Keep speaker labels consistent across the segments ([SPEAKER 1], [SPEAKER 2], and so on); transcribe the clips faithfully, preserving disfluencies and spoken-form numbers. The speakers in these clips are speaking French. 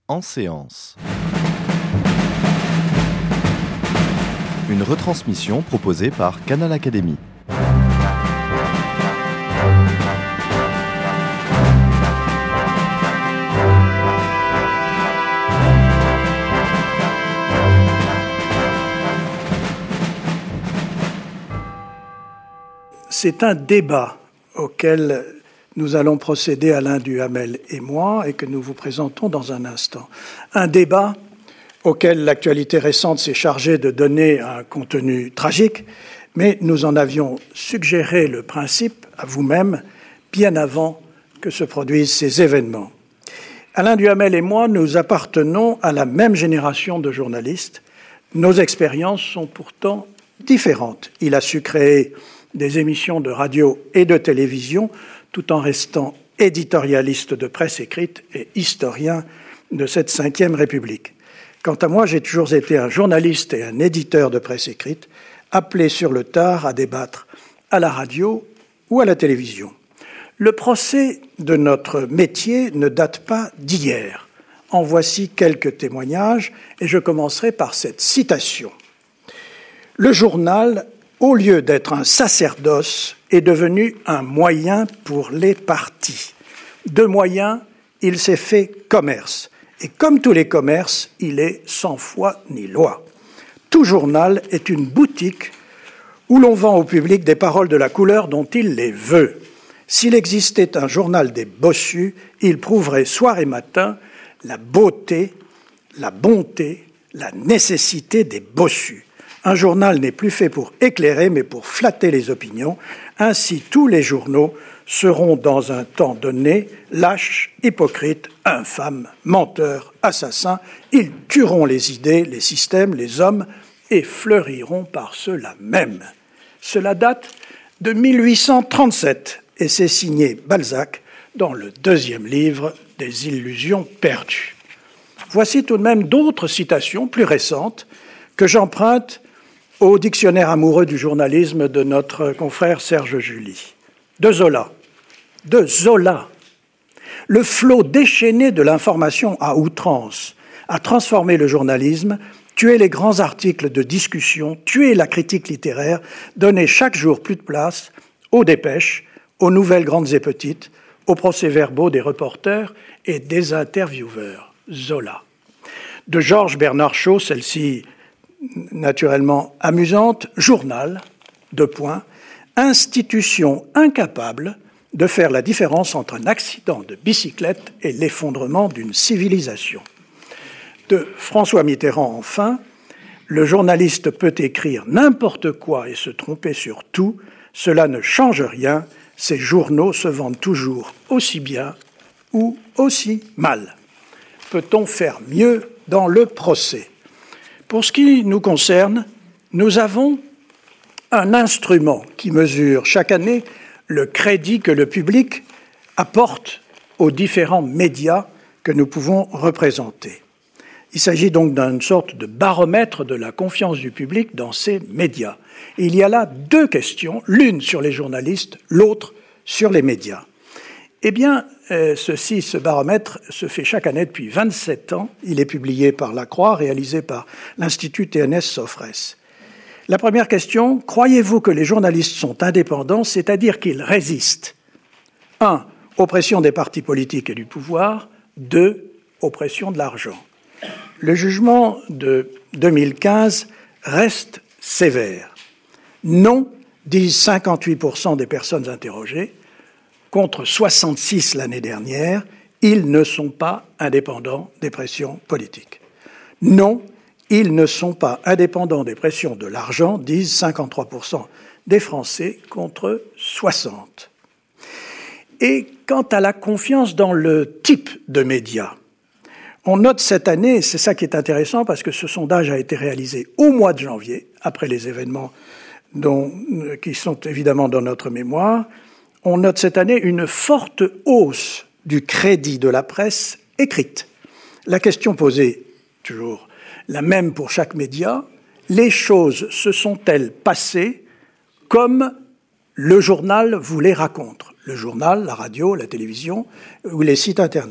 [SPEAKER 1] En séance. Une retransmission proposée par Canal Académie.
[SPEAKER 2] C'est un débat auquel nous allons procéder, Alain Duhamel et moi, et que nous vous présentons dans un instant. Un débat auquel l'actualité récente s'est chargée de donner un contenu tragique, mais nous en avions suggéré le principe à vous-même bien avant que se produisent ces événements. Alain Duhamel et moi, nous appartenons à la même génération de journalistes. Nos expériences sont pourtant différentes. Il a su créer des émissions de radio et de télévision, tout en restant éditorialiste de presse écrite et historien de cette cinquième République. Quant à moi, j'ai toujours été un journaliste et un éditeur de presse écrite, appelé sur le tard à débattre à la radio ou à la télévision. Le procès de notre métier ne date pas d'hier. En voici quelques témoignages, et je commencerai par cette citation. Le journal, au lieu d'être un sacerdoce, est devenu un moyen pour les partis. De moyens, il s'est fait commerce. Et comme tous les commerces, il est sans foi ni loi. Tout journal est une boutique où l'on vend au public des paroles de la couleur dont il les veut. S'il existait un journal des bossus, il prouverait soir et matin la beauté, la bonté, la nécessité des bossus. Un journal n'est plus fait pour éclairer, mais pour flatter les opinions. Ainsi, tous les journaux seront, dans un temps donné, lâches, hypocrites, infâmes, menteurs, assassins. Ils tueront les idées, les systèmes, les hommes, et fleuriront par cela même. Cela date de mille huit cent trente-sept, et c'est signé Balzac dans le deuxième livre des Illusions perdues. Voici tout de même d'autres citations plus récentes que j'emprunte au dictionnaire amoureux du journalisme de notre confrère Serge July. De Zola. De Zola. Le flot déchaîné de l'information à outrance a transformé le journalisme, tué les grands articles de discussion, tué la critique littéraire, donné chaque jour plus de place aux dépêches, aux nouvelles grandes et petites, aux procès-verbaux des reporters et des intervieweurs. Zola. De Georges Bernard Shaw, celle-ci naturellement amusante, journal, deux points, institution incapable de faire la différence entre un accident de bicyclette et l'effondrement d'une civilisation. De François Mitterrand, enfin, le journaliste peut écrire n'importe quoi et se tromper sur tout, cela ne change rien, ces journaux se vendent toujours aussi bien ou aussi mal. Peut-on faire mieux dans le procès ? Pour ce qui nous concerne, nous avons un instrument qui mesure chaque année le crédit que le public apporte aux différents médias que nous pouvons représenter. Il s'agit donc d'une sorte de baromètre de la confiance du public dans ces médias. Et il y a là deux questions, l'une sur les journalistes, l'autre sur les médias. Eh bien, euh, ceci, ce baromètre se fait chaque année depuis vingt-sept ans. Il est publié par La Croix, réalisé par l'Institut T N S Sofres. La première question, croyez-vous que les journalistes sont indépendants, c'est-à-dire qu'ils résistent, un, aux pressions des partis politiques et du pouvoir, deux, aux pressions de l'argent. Le jugement de deux mille quinze reste sévère. Non, disent cinquante-huit pour cent des personnes interrogées, contre soixante-six l'année dernière, ils ne sont pas indépendants des pressions politiques. Non, ils ne sont pas indépendants des pressions de l'argent, disent cinquante-trois pour cent des Français contre soixante. Et quant à la confiance dans le type de médias, on note cette année, et c'est ça qui est intéressant parce que ce sondage a été réalisé au mois de janvier, après les événements dont, qui sont évidemment dans notre mémoire, on note cette année une forte hausse du crédit de la presse écrite. La question posée, toujours la même pour chaque média, les choses se sont-elles passées comme le journal vous les raconte ? Le journal, la radio, la télévision ou les sites Internet.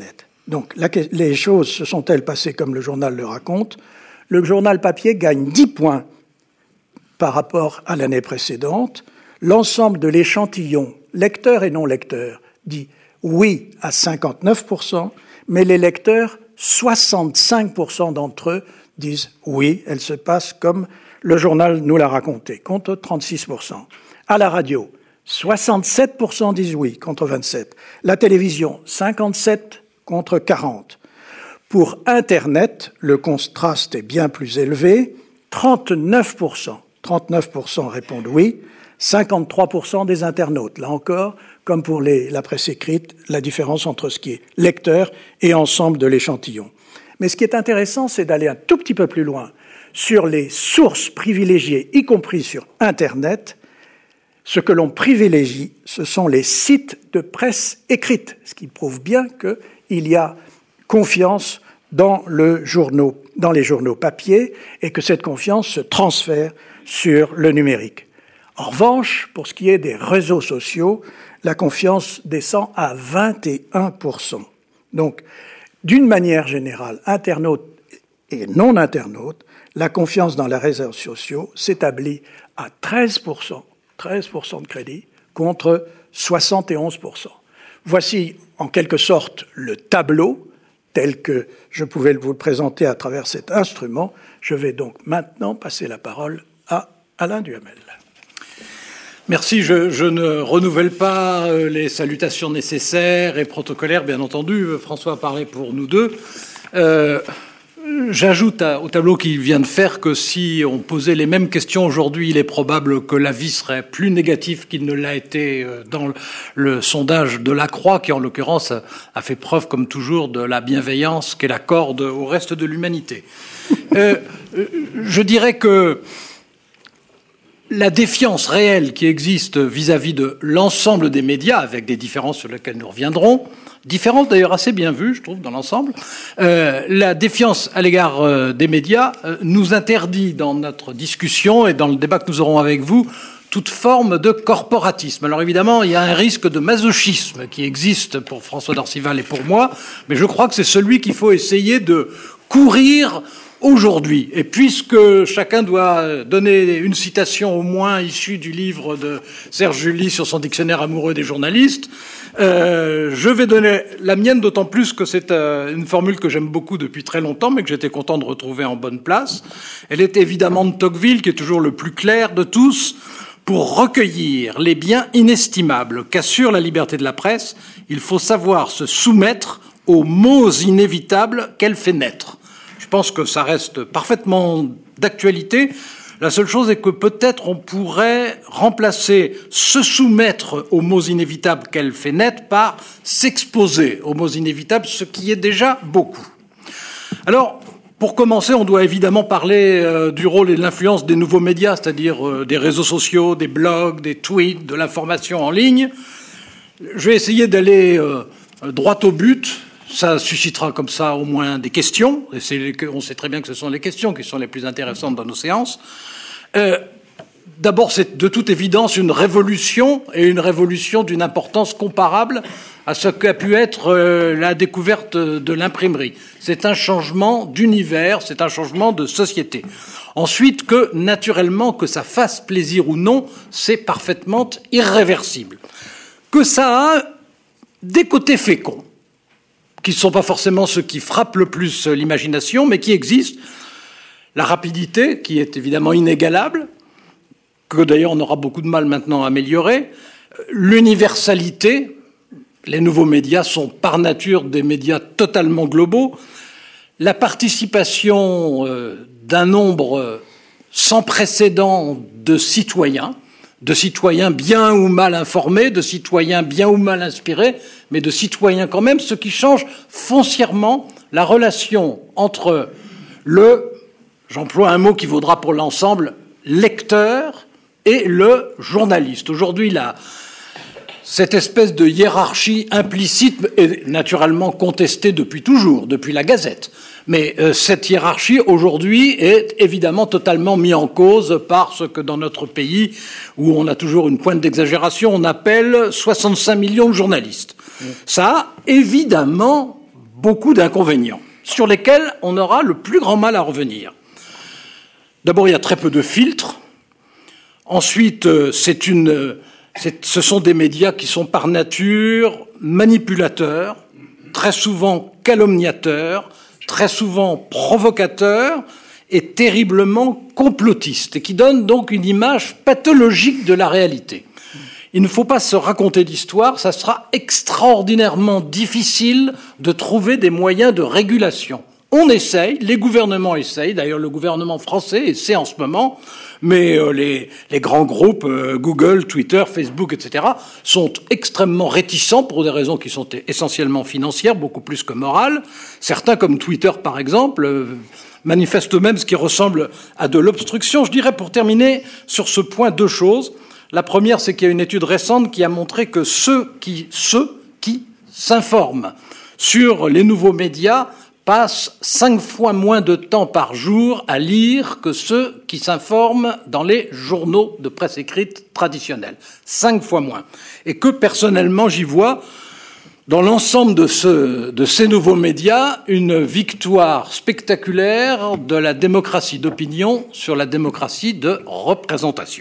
[SPEAKER 2] Donc la, les choses se sont-elles passées comme le journal le raconte? Le journal papier gagne dix points par rapport à l'année précédente. L'ensemble de l'échantillon, lecteurs et non-lecteurs, dit oui à cinquante-neuf pour cent, mais les lecteurs, soixante-cinq pour cent d'entre eux disent oui, elle se passe comme le journal nous l'a raconté, contre trente-six pour cent. À la radio, soixante-sept pour cent disent oui, contre vingt-sept. La télévision, cinquante-sept contre quarante. Pour Internet, le contraste est bien plus élevé, trente-neuf pour cent. trente-neuf pour cent répondent oui, cinquante-trois pour cent des internautes. Là encore, comme pour les, la presse écrite, la différence entre ce qui est lecteur et ensemble de l'échantillon. Mais ce qui est intéressant, c'est d'aller un tout petit peu plus loin sur les sources privilégiées, y compris sur Internet. Ce que l'on privilégie, ce sont les sites de presse écrite, ce qui prouve bien qu'il y a confiance dans, le journaux, dans les journaux papier et que cette confiance se transfère sur le numérique. En revanche, pour ce qui est des réseaux sociaux, la confiance descend à vingt et un pour cent. Donc, d'une manière générale, internautes et non-internautes, la confiance dans les réseaux sociaux s'établit à treize pour cent, treize pour cent de crédit contre soixante et onze pour cent. Voici en quelque sorte le tableau tel que je pouvais vous le présenter à travers cet instrument. Je vais donc maintenant passer la parole à Alain Duhamel.
[SPEAKER 3] Merci. Je, je ne renouvelle pas les salutations nécessaires et protocolaires, bien entendu. François a parlé pour nous deux. Euh, J'ajoute à, au tableau qu'il vient de faire que si on posait les mêmes questions aujourd'hui, il est probable que l'avis serait plus négatif qu'il ne l'a été dans le, le sondage de La Croix, qui en l'occurrence a, a fait preuve, comme toujours, de la bienveillance qu'elle accorde au reste de l'humanité. Euh, je dirais que la défiance réelle qui existe vis-à-vis de l'ensemble des médias, avec des différences sur lesquelles nous reviendrons, différences d'ailleurs assez bien vues, je trouve, dans l'ensemble, euh, la défiance à l'égard euh, des médias euh, nous interdit dans notre discussion et dans le débat que nous aurons avec vous toute forme de corporatisme. Alors évidemment, il y a un risque de masochisme qui existe pour François d'Orcival et pour moi, mais je crois que c'est celui qu'il faut essayer de courir aujourd'hui. Et puisque chacun doit donner une citation au moins issue du livre de Serge July sur son dictionnaire amoureux des journalistes, euh, je vais donner la mienne, d'autant plus que c'est euh, une formule que j'aime beaucoup depuis très longtemps, mais que j'étais content de retrouver en bonne place. Elle est évidemment de Tocqueville, qui est toujours le plus clair de tous. Pour recueillir les biens inestimables qu'assure la liberté de la presse, il faut savoir se soumettre aux maux inévitables qu'elle fait naître. Je pense que ça reste parfaitement d'actualité. La seule chose est que peut-être on pourrait remplacer se soumettre aux maux inévitables qu'elle fait naître par s'exposer aux maux inévitables, ce qui est déjà beaucoup. Alors, pour commencer, on doit évidemment parler euh, du rôle et de l'influence des nouveaux médias, c'est-à-dire euh, des réseaux sociaux, des blogs, des tweets, de l'information en ligne. Je vais essayer d'aller euh, droit au but. Ça suscitera comme ça au moins des questions. Et c'est, on sait très bien que ce sont les questions qui sont les plus intéressantes dans nos séances. Euh, d'abord, c'est de toute évidence une révolution, et une révolution d'une importance comparable à ce qu'a pu être euh, la découverte de l'imprimerie. C'est un changement d'univers, c'est un changement de société. Ensuite, que naturellement, que ça fasse plaisir ou non, c'est parfaitement irréversible. Que ça a des côtés féconds, qui ne sont pas forcément ceux qui frappent le plus l'imagination, mais qui existent. La rapidité, qui est évidemment inégalable, que d'ailleurs on aura beaucoup de mal maintenant à améliorer. L'universalité, les nouveaux médias sont par nature des médias totalement globaux. La participation euh, d'un nombre sans précédent de citoyens, de citoyens bien ou mal informés, de citoyens bien ou mal inspirés, mais de citoyens quand même, ce qui change foncièrement la relation entre le, j'emploie un mot qui vaudra pour l'ensemble, lecteur et le journaliste. Aujourd'hui, la, cette espèce de hiérarchie implicite est naturellement contestée depuis toujours, depuis la Gazette. Mais euh, cette hiérarchie, aujourd'hui, est évidemment totalement mise en cause par ce que dans notre pays, où on a toujours une pointe d'exagération, on appelle soixante-cinq millions de journalistes. Mmh. Ça a évidemment beaucoup d'inconvénients, sur lesquels on aura le plus grand mal à revenir. D'abord, il y a très peu de filtres. Ensuite, c'est une, c'est, ce sont des médias qui sont par nature manipulateurs, très souvent calomniateurs, très souvent provocateurs et terriblement complotistes, et qui donnent donc une image pathologique de la réalité. Il ne faut pas se raconter d'histoire, ça sera extraordinairement difficile de trouver des moyens de régulation. On essaye, les gouvernements essayent, d'ailleurs le gouvernement français essaie en ce moment, mais euh, les, les grands groupes, euh, Google, Twitter, Facebook, et cetera, sont extrêmement réticents pour des raisons qui sont essentiellement financières, beaucoup plus que morales. Certains, comme Twitter par exemple, euh, manifestent eux-mêmes ce qui ressemble à de l'obstruction. Je dirais pour terminer sur ce point deux choses. La première, c'est qu'il y a une étude récente qui a montré que ceux qui, ceux qui s'informent sur les nouveaux médias passent cinq fois moins de temps par jour à lire que ceux qui s'informent dans les journaux de presse écrite traditionnels. Cinq fois moins. Et que, personnellement, j'y vois, dans l'ensemble de, ce, de ces nouveaux médias, une victoire spectaculaire de la démocratie d'opinion sur la démocratie de représentation.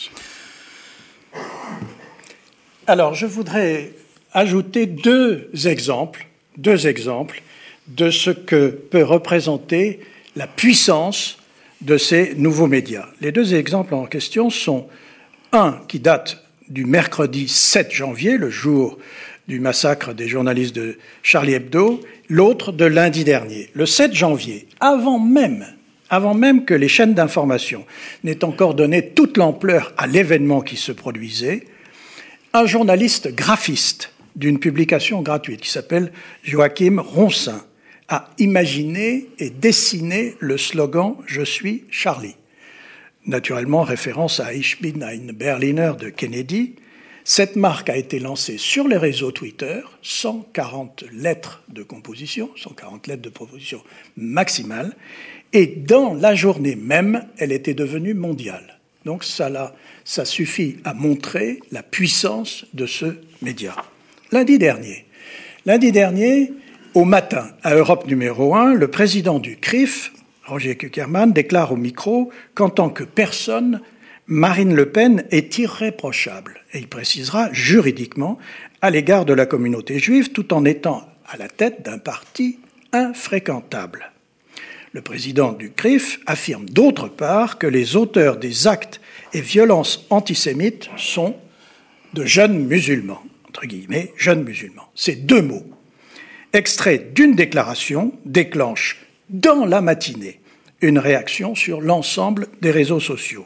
[SPEAKER 2] Alors, je voudrais ajouter deux exemples, deux exemples de ce que peut représenter la puissance de ces nouveaux médias. Les deux exemples en question sont un qui date du mercredi sept janvier, le jour du massacre des journalistes de Charlie Hebdo, l'autre de lundi dernier. Le sept janvier, avant même, avant même que les chaînes d'information n'aient encore donné toute l'ampleur à l'événement qui se produisait, un journaliste graphiste d'une publication gratuite qui s'appelle Joachim Ronsin a imaginé et dessiné le slogan « Je suis Charlie ». Naturellement, référence à Ich bin ein Berliner de Kennedy. Cette marque a été lancée sur les réseaux Twitter, cent quarante lettres de composition, cent quarante lettres de proposition maximale, et dans la journée même, elle était devenue mondiale. Donc ça, là, ça suffit à montrer la puissance de ce média. Lundi dernier, lundi dernier, au matin, à Europe numéro un, le président du C R I F, Roger Kuckerman, déclare au micro qu'en tant que personne, Marine Le Pen est irréprochable. Et il précisera juridiquement à l'égard de la communauté juive, tout en étant à la tête d'un parti infréquentable. Le président du C R I F affirme d'autre part que les auteurs des actes et violences antisémites sont de jeunes musulmans, entre guillemets, jeunes musulmans. Ces deux mots, extraits d'une déclaration, déclenchent dans la matinée une réaction sur l'ensemble des réseaux sociaux.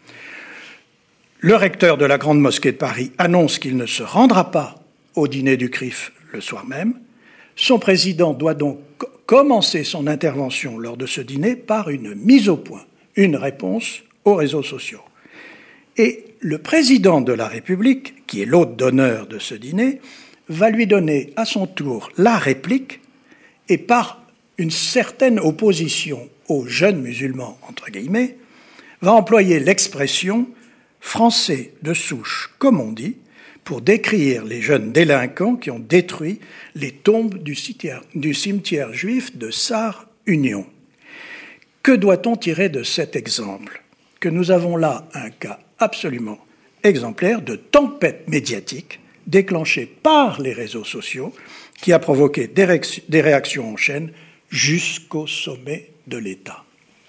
[SPEAKER 2] Le recteur de la Grande Mosquée de Paris annonce qu'il ne se rendra pas au dîner du C R I F le soir même. Son président doit donc commencer son intervention lors de ce dîner par une mise au point, une réponse aux réseaux sociaux. Et le président de la République, qui est l'hôte d'honneur de ce dîner, va lui donner à son tour la réplique et par une certaine opposition aux jeunes musulmans, entre guillemets, va employer l'expression « français de souche », comme on dit, pour décrire les jeunes délinquants qui ont détruit les tombes du cimetière, du cimetière juif de Sarre-Union. Que doit-on tirer de cet exemple ? Que nous avons là un cas absolument exemplaire de tempête médiatique déclenchée par les réseaux sociaux qui a provoqué des réactions, des réactions en chaîne jusqu'au sommet de l'État.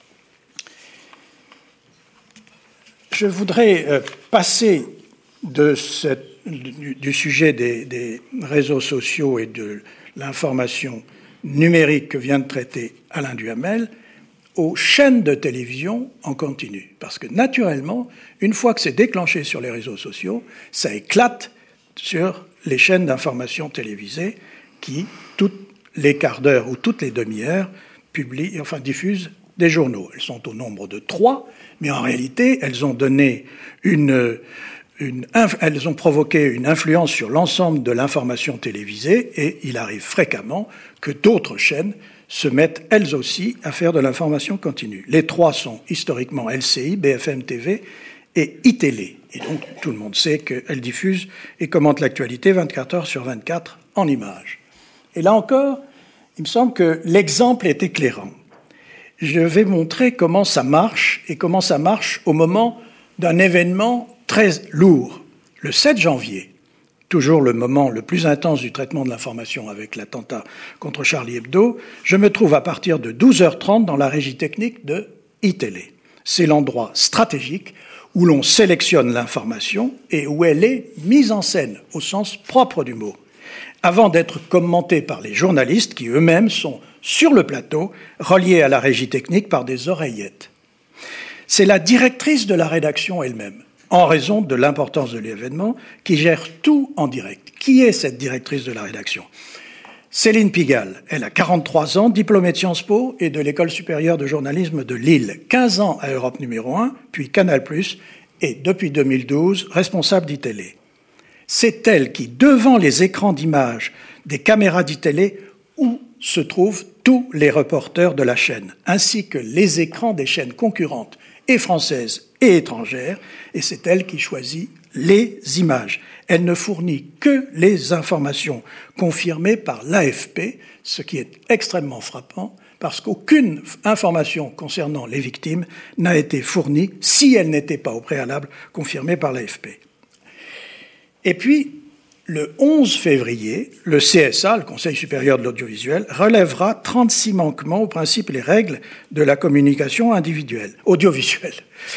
[SPEAKER 2] Je voudrais passer de cette, du, du sujet des, des réseaux sociaux et de l'information numérique que vient de traiter Alain Duhamel aux chaînes de télévision en continu. Parce que naturellement, une fois que c'est déclenché sur les réseaux sociaux, ça éclate sur les chaînes d'information télévisées qui, tous les quarts d'heure ou toutes les demi-heures, publient, enfin diffusent des journaux. Elles sont au nombre de trois, mais en réalité, elles ont donné une, une, elles ont provoqué une influence sur l'ensemble de l'information télévisée, et il arrive fréquemment que d'autres chaînes se mettent elles aussi à faire de l'information continue. Les trois sont historiquement L C I, B F M T V et iTélé. Et donc, tout le monde sait qu'elles diffusent et commentent l'actualité vingt-quatre heures sur vingt-quatre en images. Et là encore, Il me semble que l'exemple est éclairant. Je vais montrer comment ça marche et comment ça marche au moment d'un événement très lourd. Le sept janvier, toujours le moment le plus intense du traitement de l'information avec l'attentat contre Charlie Hebdo, je me trouve à partir de douze heures trente dans la régie technique de iTélé. C'est l'endroit stratégique où l'on sélectionne l'information et où elle est mise en scène, au sens propre du mot, avant d'être commentée par les journalistes qui eux-mêmes sont sur le plateau, reliés à la régie technique par des oreillettes. C'est la directrice de la rédaction elle-même, en raison de l'importance de l'événement, qui gère tout en direct. Qui est cette directrice de la rédaction ? Céline Pigalle. Elle a quarante-trois ans, diplômée de Sciences Po et de l'École supérieure de journalisme de Lille. quinze ans à Europe numéro un, puis Canal plus, et depuis deux mille douze, responsable d'iTélé. C'est elle qui, devant les écrans d'images des caméras d'iTélé, où se trouvent tous les reporters de la chaîne, ainsi que les écrans des chaînes concurrentes et françaises et étrangères, et c'est elle qui choisit les images. Elle ne fournit que les informations confirmées par l'A F P, ce qui est extrêmement frappant, parce qu'aucune information concernant les victimes n'a été fournie si elle n'était pas au préalable confirmée par l'A F P. Et puis, le onze février, le C S A, le Conseil supérieur de l'audiovisuel, relèvera trente-six manquements aux principes et les règles de la communication individuelle, audiovisuelle.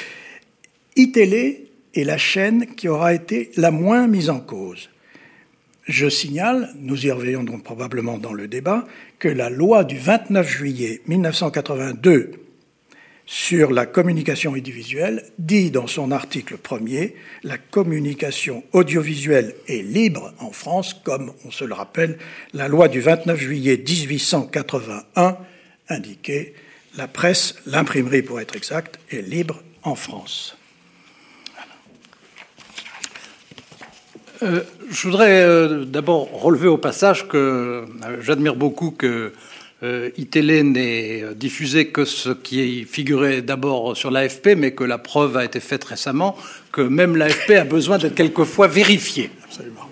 [SPEAKER 2] iTélé est la chaîne qui aura été la moins mise en cause. Je signale, nous y reviendrons probablement dans le débat, que la loi du vingt-neuf juillet mille neuf cent quatre-vingt-deux sur la communication audiovisuelle dit dans son article premier « La communication audiovisuelle est libre en France », comme, on se le rappelle, la loi du vingt-neuf juillet mille huit cent quatre-vingt-un indiquait « La presse, l'imprimerie pour être exact, est libre en France ».
[SPEAKER 3] Euh, je voudrais euh, d'abord relever au passage que euh, j'admire beaucoup que euh, iTélé n'ait diffusé que ce qui figurait d'abord sur l'A F P, mais que la preuve a été faite récemment, que même l'A F P a besoin d'être quelquefois vérifiée. Absolument.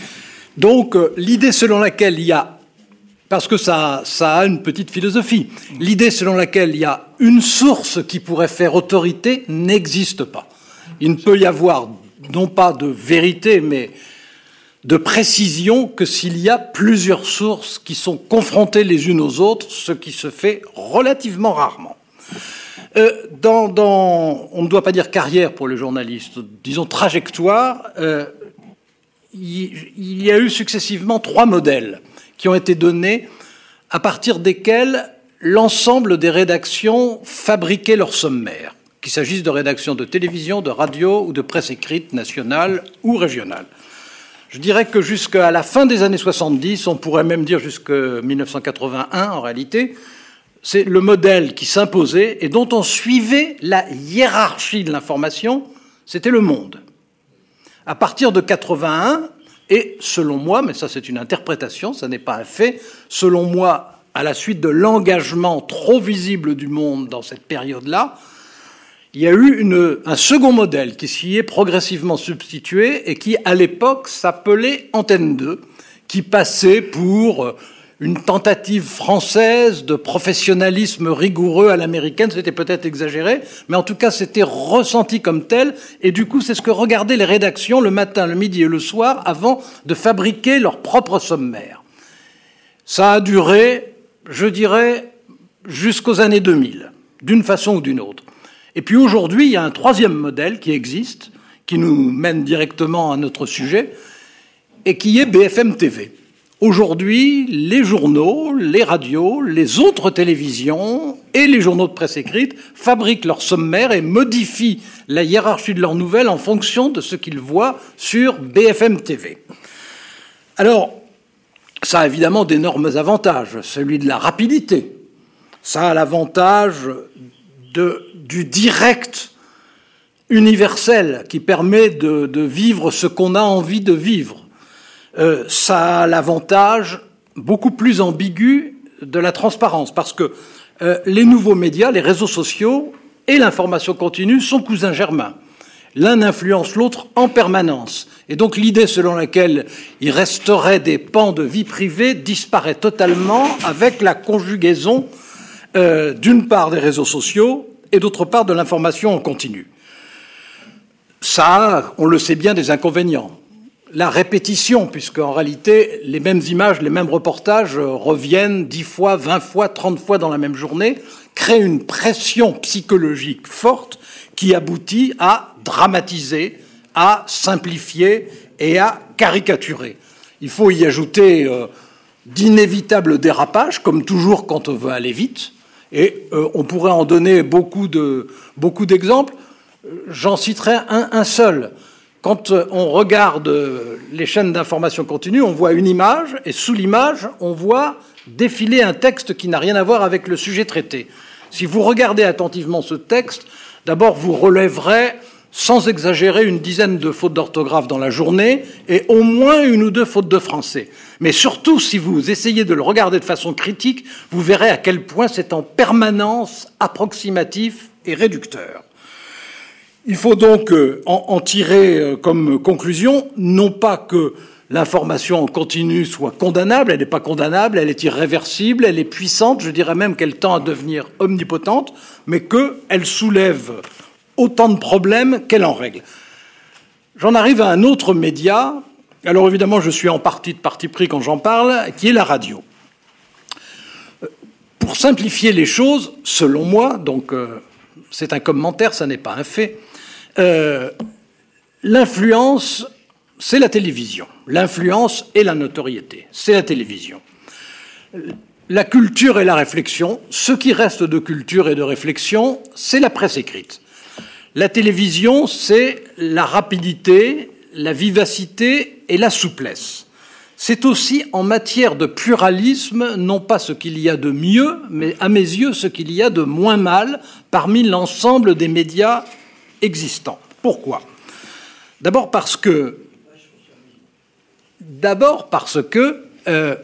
[SPEAKER 3] Donc, euh, l'idée selon laquelle il y a, parce que ça, ça a une petite philosophie, l'idée selon laquelle il y a une source qui pourrait faire autorité n'existe pas. Il ne peut y avoir non pas de vérité, mais de précision que s'il y a plusieurs sources qui sont confrontées les unes aux autres, ce qui se fait relativement rarement. Euh, dans, dans, on ne doit pas dire carrière pour les journalistes, disons trajectoire, euh, il, il y a eu successivement trois modèles qui ont été donnés à partir desquels l'ensemble des rédactions fabriquaient leur sommaire, qu'il s'agisse de rédactions de télévision, de radio ou de presse écrite nationale ou régionale. Je dirais que jusqu'à la fin des années soixante-dix, on pourrait même dire jusqu'à mille neuf cent quatre-vingt-un en réalité, c'est le modèle qui s'imposait et dont on suivait la hiérarchie de l'information, c'était Le Monde. À partir de quatre-vingt-un, et selon moi, mais ça c'est une interprétation, ça n'est pas un fait, selon moi, à la suite de l'engagement trop visible du Monde dans cette période-là, il y a eu une, un second modèle qui s'y est progressivement substitué et qui, à l'époque, s'appelait Antenne deux, qui passait pour une tentative française de professionnalisme rigoureux à l'américaine. C'était peut-être exagéré, mais en tout cas, c'était ressenti comme tel. Et du coup, c'est ce que regardaient les rédactions le matin, le midi et le soir avant de fabriquer leur propre sommaire. Ça a duré, je dirais, jusqu'aux années deux mille, d'une façon ou d'une autre. Et puis aujourd'hui, il y a un troisième modèle qui existe, qui nous mène directement à notre sujet, et qui est B F M T V. Aujourd'hui, les journaux, les radios, les autres télévisions et les journaux de presse écrite fabriquent leurs sommaires et modifient la hiérarchie de leurs nouvelles en fonction de ce qu'ils voient sur B F M T V. Alors, ça a évidemment d'énormes avantages, celui de la rapidité. Ça a l'avantage de, du direct universel qui permet de, de vivre ce qu'on a envie de vivre. Euh, ça a l'avantage beaucoup plus ambigu de la transparence, parce que euh, les nouveaux médias, les réseaux sociaux et l'information continue sont cousins germains. L'un influence l'autre en permanence. Et donc l'idée selon laquelle il resterait des pans de vie privée disparaît totalement avec la conjugaison euh, d'une part des réseaux sociaux et d'autre part de l'information en continu. Ça a, on le sait bien, des inconvénients. La répétition, puisque en réalité, les mêmes images, les mêmes reportages reviennent dix fois, vingt fois, trente fois dans la même journée, crée une pression psychologique forte qui aboutit à dramatiser, à simplifier et à caricaturer. Il faut y ajouter euh, d'inévitables dérapages, comme toujours quand on veut aller vite, et euh, on pourrait en donner beaucoup de, beaucoup d'exemples. J'en citerai un, un seul. Quand on regarde les chaînes d'information continue, on voit une image, et sous l'image, on voit défiler un texte qui n'a rien à voir avec le sujet traité. Si vous regardez attentivement ce texte, d'abord vous relèverez, sans exagérer, une dizaine de fautes d'orthographe dans la journée, et au moins une ou deux fautes de français. Mais surtout, si vous essayez de le regarder de façon critique, vous verrez à quel point c'est en permanence approximatif et réducteur. Il faut donc en tirer comme conclusion, non pas que l'information en continu soit condamnable, elle n'est pas condamnable, elle est irréversible, elle est puissante, je dirais même qu'elle tend à devenir omnipotente, mais qu'elle soulève autant de problèmes qu'elle en règle. J'en arrive à un autre média, alors évidemment je suis en partie de parti pris quand j'en parle, qui est la radio. Pour simplifier les choses, selon moi, donc euh, c'est un commentaire, ça n'est pas un fait, Euh, l'influence, c'est la télévision. L'influence et la notoriété, c'est la télévision. La culture et la réflexion, ce qui reste de culture et de réflexion, c'est la presse écrite. La télévision, c'est la rapidité, la vivacité et la souplesse. C'est aussi, en matière de pluralisme, non pas ce qu'il y a de mieux, mais à mes yeux, ce qu'il y a de moins mal parmi l'ensemble des médias existants. Pourquoi ? D'abord parce que, d'abord parce que euh,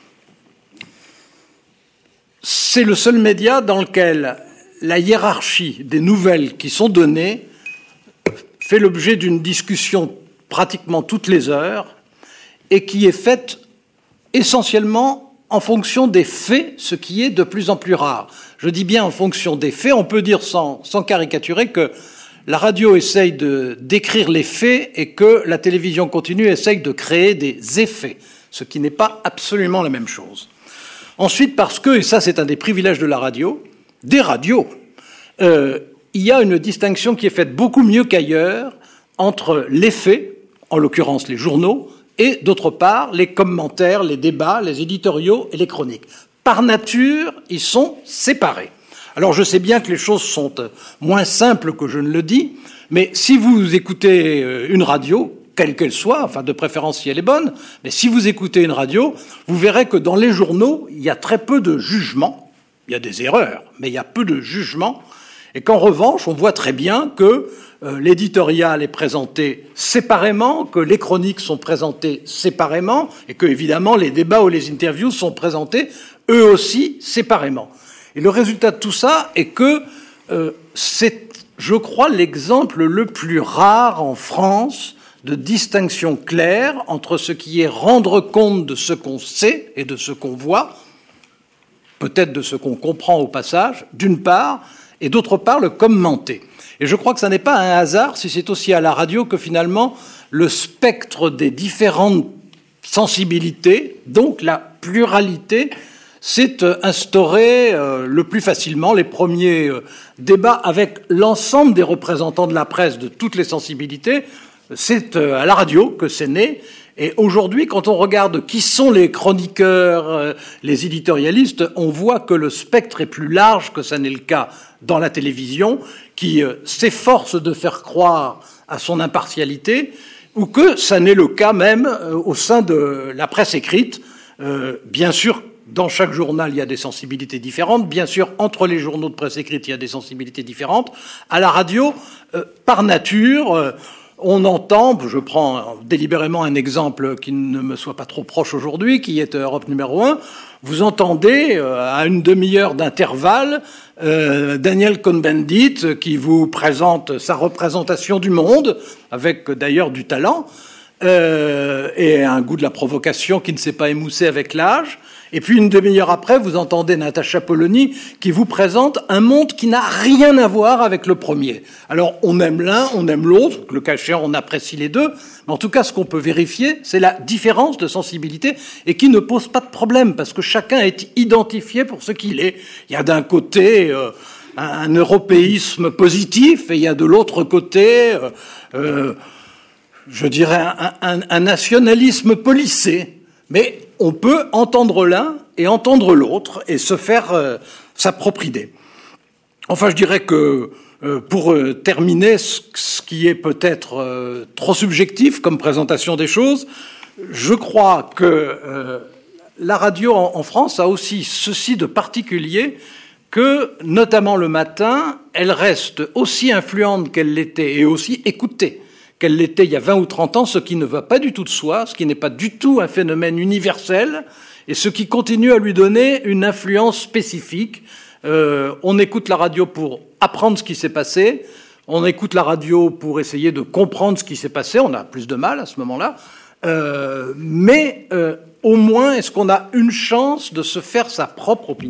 [SPEAKER 3] c'est le seul média dans lequel la hiérarchie des nouvelles qui sont données fait l'objet d'une discussion pratiquement toutes les heures et qui est faite essentiellement en fonction des faits, ce qui est de plus en plus rare. Je dis bien en fonction des faits, on peut dire sans, sans caricaturer que la radio essaye de décrire les faits et que la télévision continue essaye de créer des effets, ce qui n'est pas absolument la même chose. Ensuite, parce que, et ça c'est un des privilèges de la radio, des radios, euh, il y a une distinction qui est faite beaucoup mieux qu'ailleurs entre les faits, en l'occurrence les journaux, et d'autre part les commentaires, les débats, les éditoriaux et les chroniques. Par nature, ils sont séparés. Alors je sais bien que les choses sont moins simples que je ne le dis, mais si vous écoutez une radio, quelle qu'elle soit, enfin de préférence si elle est bonne, mais si vous écoutez une radio, vous verrez que dans les journaux, il y a très peu de jugement. Il y a des erreurs, mais il y a peu de jugement. Et qu'en revanche, on voit très bien que euh, l'éditorial est présenté séparément, que les chroniques sont présentées séparément, et que, évidemment, les débats ou les interviews sont présentés, eux aussi, séparément. Et le résultat de tout ça est que euh, c'est, je crois, l'exemple le plus rare en France de distinction claire entre ce qui est rendre compte de ce qu'on sait et de ce qu'on voit, peut-être de ce qu'on comprend au passage, d'une part, et d'autre part, le commenter. Et je crois que ça n'est pas un hasard si c'est aussi à la radio que finalement le spectre des différentes sensibilités, donc la pluralité, s'est instauré euh, le plus facilement. Les premiers euh, débats avec l'ensemble des représentants de la presse de toutes les sensibilités, c'est euh, à la radio que c'est né. Et aujourd'hui, quand on regarde qui sont les chroniqueurs, euh, les éditorialistes, on voit que le spectre est plus large que ça n'est le cas dans la télévision, qui euh, s'efforce de faire croire à son impartialité, ou que ça n'est le cas même euh, au sein de la presse écrite. Euh, bien sûr, dans chaque journal, il y a des sensibilités différentes. Bien sûr, entre les journaux de presse écrite, il y a des sensibilités différentes. À la radio, euh, par nature, euh, on entend, je prends délibérément un exemple qui ne me soit pas trop proche aujourd'hui, qui est Europe numéro un, vous entendez à une demi-heure d'intervalle euh, Daniel Cohn-Bendit qui vous présente sa représentation du monde, avec d'ailleurs du talent, euh, et un goût de la provocation qui ne s'est pas émoussé avec l'âge. Et puis une demi-heure après, vous entendez Natacha Polony qui vous présente un monde qui n'a rien à voir avec le premier. Alors on aime l'un, on aime l'autre, le cas échéant on apprécie les deux, mais en tout cas ce qu'on peut vérifier, c'est la différence de sensibilité et qui ne pose pas de problème parce que chacun est identifié pour ce qu'il est. Il y a d'un côté euh, un, un européisme positif et il y a de l'autre côté, euh, euh, je dirais, un, un, un nationalisme policé. Mais on peut entendre l'un et entendre l'autre et se faire euh, sa propre idée. Enfin, je dirais que, euh, pour euh, terminer, ce, ce qui est peut-être euh, trop subjectif comme présentation des choses, je crois que euh, la radio en, en France a aussi ceci de particulier que, notamment le matin, elle reste aussi influente qu'elle l'était et aussi écoutée qu'elle l'était il y a vingt ou trente ans, ce qui ne va pas du tout de soi, ce qui n'est pas du tout un phénomène universel, et ce qui continue à lui donner une influence spécifique. Euh, on écoute la radio pour apprendre ce qui s'est passé, on écoute la radio pour essayer de comprendre ce qui s'est passé, on a plus de mal à ce moment-là, euh, mais euh, au moins est-ce qu'on a une chance de se faire sa propre opinion ?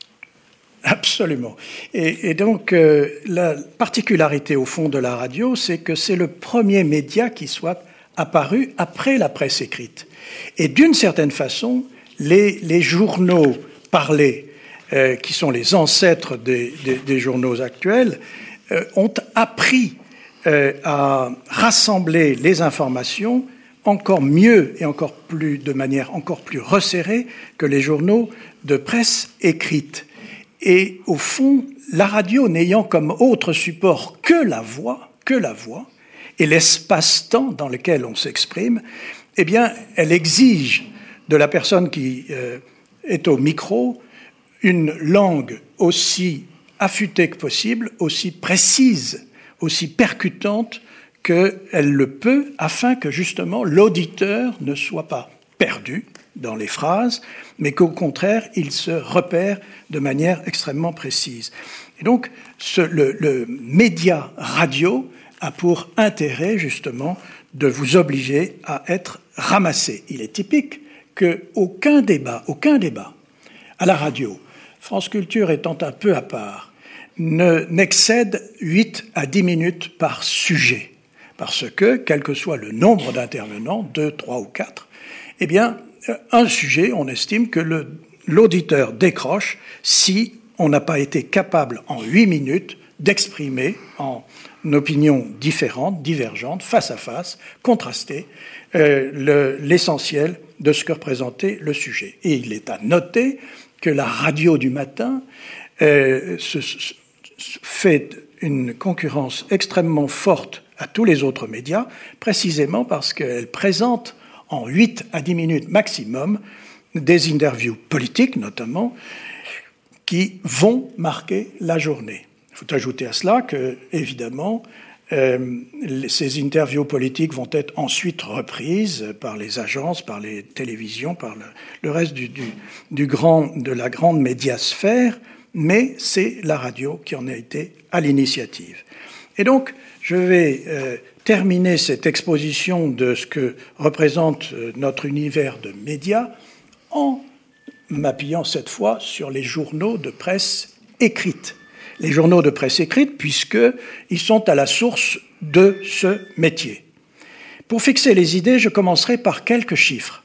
[SPEAKER 2] Absolument. Et, et donc, euh, la particularité au fond de la radio, c'est que c'est le premier média qui soit apparu après la presse écrite. Et d'une certaine façon, les, les journaux parlés, euh, qui sont les ancêtres des, des, des journaux actuels, euh, ont appris euh, à rassembler les informations encore mieux et encore plus, de manière encore plus resserrée que les journaux de presse écrite. Et au fond, la radio n'ayant comme autre support que la voix, que la voix, et l'espace-temps dans lequel on s'exprime, eh bien, elle exige de la personne qui euh, est au micro une langue aussi affûtée que possible, aussi précise, aussi percutante qu'elle le peut, afin que justement l'auditeur ne soit pas perdu dans les phrases, mais qu'au contraire, il se repère de manière extrêmement précise. Et donc, ce, le, le média radio a pour intérêt, justement, de vous obliger à être ramassé. Il est typique qu'aucun débat, aucun débat à la radio, France Culture étant un peu à part, ne, n'excède huit à dix minutes par sujet. Parce que, quel que soit le nombre d'intervenants, deux, trois ou quatre, eh bien, un sujet, on estime que le, l'auditeur décroche si on n'a pas été capable en huit minutes d'exprimer en opinions différentes, divergentes, face à face, contrastées, euh, le, l'essentiel de ce que représentait le sujet. Et il est à noter que la radio du matin euh, se, se, fait une concurrence extrêmement forte à tous les autres médias, précisément parce qu'elle présente en huit à dix minutes maximum, des interviews politiques notamment, qui vont marquer la journée. Il faut ajouter à cela que, évidemment, euh, ces interviews politiques vont être ensuite reprises par les agences, par les télévisions, par le, le reste du, du, du grand, de la grande médiasphère, mais c'est la radio qui en a été à l'initiative. Et donc, je vais euh, terminer cette exposition de ce que représente euh, notre univers de médias en m'appuyant cette fois sur les journaux de presse écrite. Les journaux de presse écrite, puisqu'ils sont à la source de ce métier. Pour fixer les idées, je commencerai par quelques chiffres.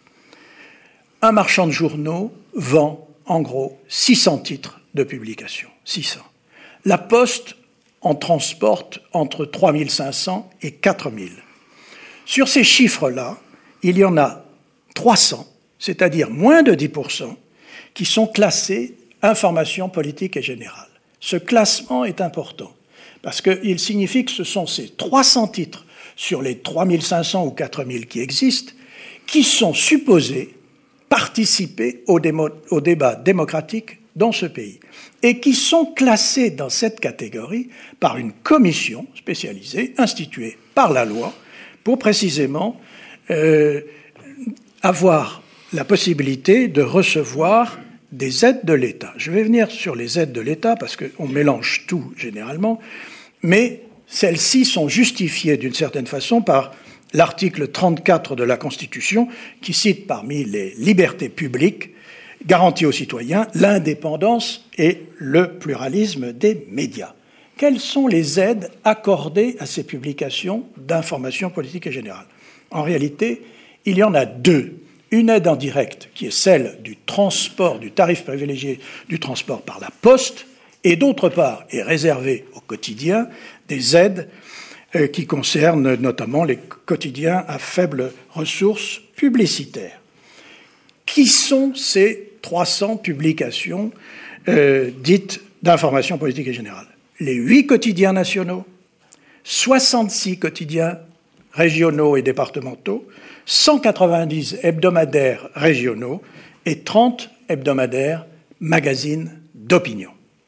[SPEAKER 2] Un marchand de journaux vend, en gros, six cents titres de publication. six cents. La Poste en transporte entre trois mille cinq cents et quatre mille. Sur ces chiffres-là, il y en a trois cents, c'est-à-dire moins de dix pour cent, qui sont classés information politique et générale. Ce classement est important, parce qu'il signifie que ce sont ces trois cents titres sur les trois mille cinq cents ou quatre mille qui existent, qui sont supposés participer au, démo, au débat démocratique dans ce pays et qui sont classés dans cette catégorie par une commission spécialisée instituée par la loi pour précisément euh, avoir la possibilité de recevoir des aides de l'État. Je vais venir sur les aides de l'État parce qu'on mélange tout généralement, mais celles-ci sont justifiées d'une certaine façon par l'article trente-quatre de la Constitution qui cite parmi les libertés publiques garanties aux citoyens l'indépendance et le pluralisme des médias. Quelles sont les aides accordées à ces publications d'information politique et générale ? En réalité, il y en a deux. Une aide en direct, qui est celle du transport, du tarif privilégié du transport par la poste, et d'autre part, est réservée au quotidien, des aides euh, qui concernent notamment les quotidiens à faibles ressources publicitaires. Qui sont ces trois cents publications euh, dites d'information politique et générale ? Les huit quotidiens nationaux, soixante-six quotidiens régionaux et départementaux, cent quatre-vingt-dix hebdomadaires régionaux et trente hebdomadaires magazines d'opinion.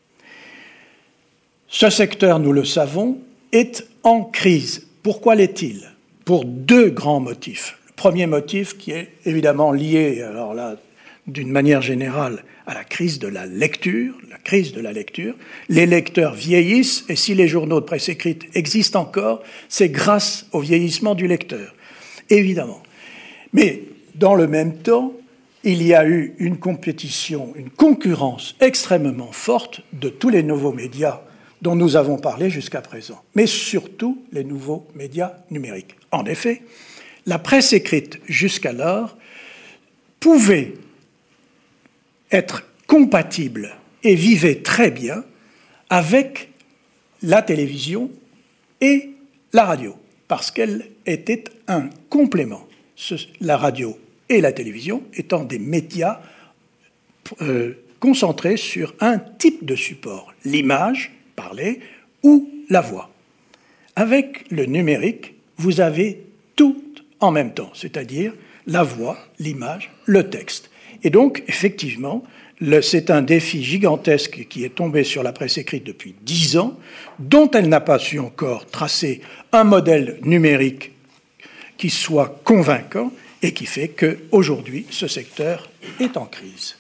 [SPEAKER 2] Ce secteur, nous le savons, est en crise. Pourquoi l'est-il ? Pour deux grands motifs. Le premier motif qui est évidemment lié, alors là, d'une manière générale, à la crise de la lecture, la crise de la lecture. Les lecteurs vieillissent, et si les journaux de presse écrite existent encore, c'est grâce au vieillissement du lecteur, évidemment. Mais dans le même temps, il y a eu une compétition, une concurrence extrêmement forte de tous les nouveaux médias dont nous avons parlé jusqu'à présent, mais surtout les nouveaux médias numériques. En effet, la presse écrite jusqu'alors pouvait être compatible et vivait très bien avec la télévision et la radio, parce qu'elle était un complément. Ce, la radio et la télévision étant des médias euh, concentrés sur un type de support, l'image parlée ou la voix. Avec le numérique, vous avez tout en même temps, c'est-à-dire la voix, l'image, le texte. Et donc, effectivement, le, c'est un défi gigantesque qui est tombé sur la presse écrite depuis dix ans, dont elle n'a pas su encore tracer un modèle numérique qui soit convaincant et qui fait qu'aujourd'hui, ce secteur est en crise.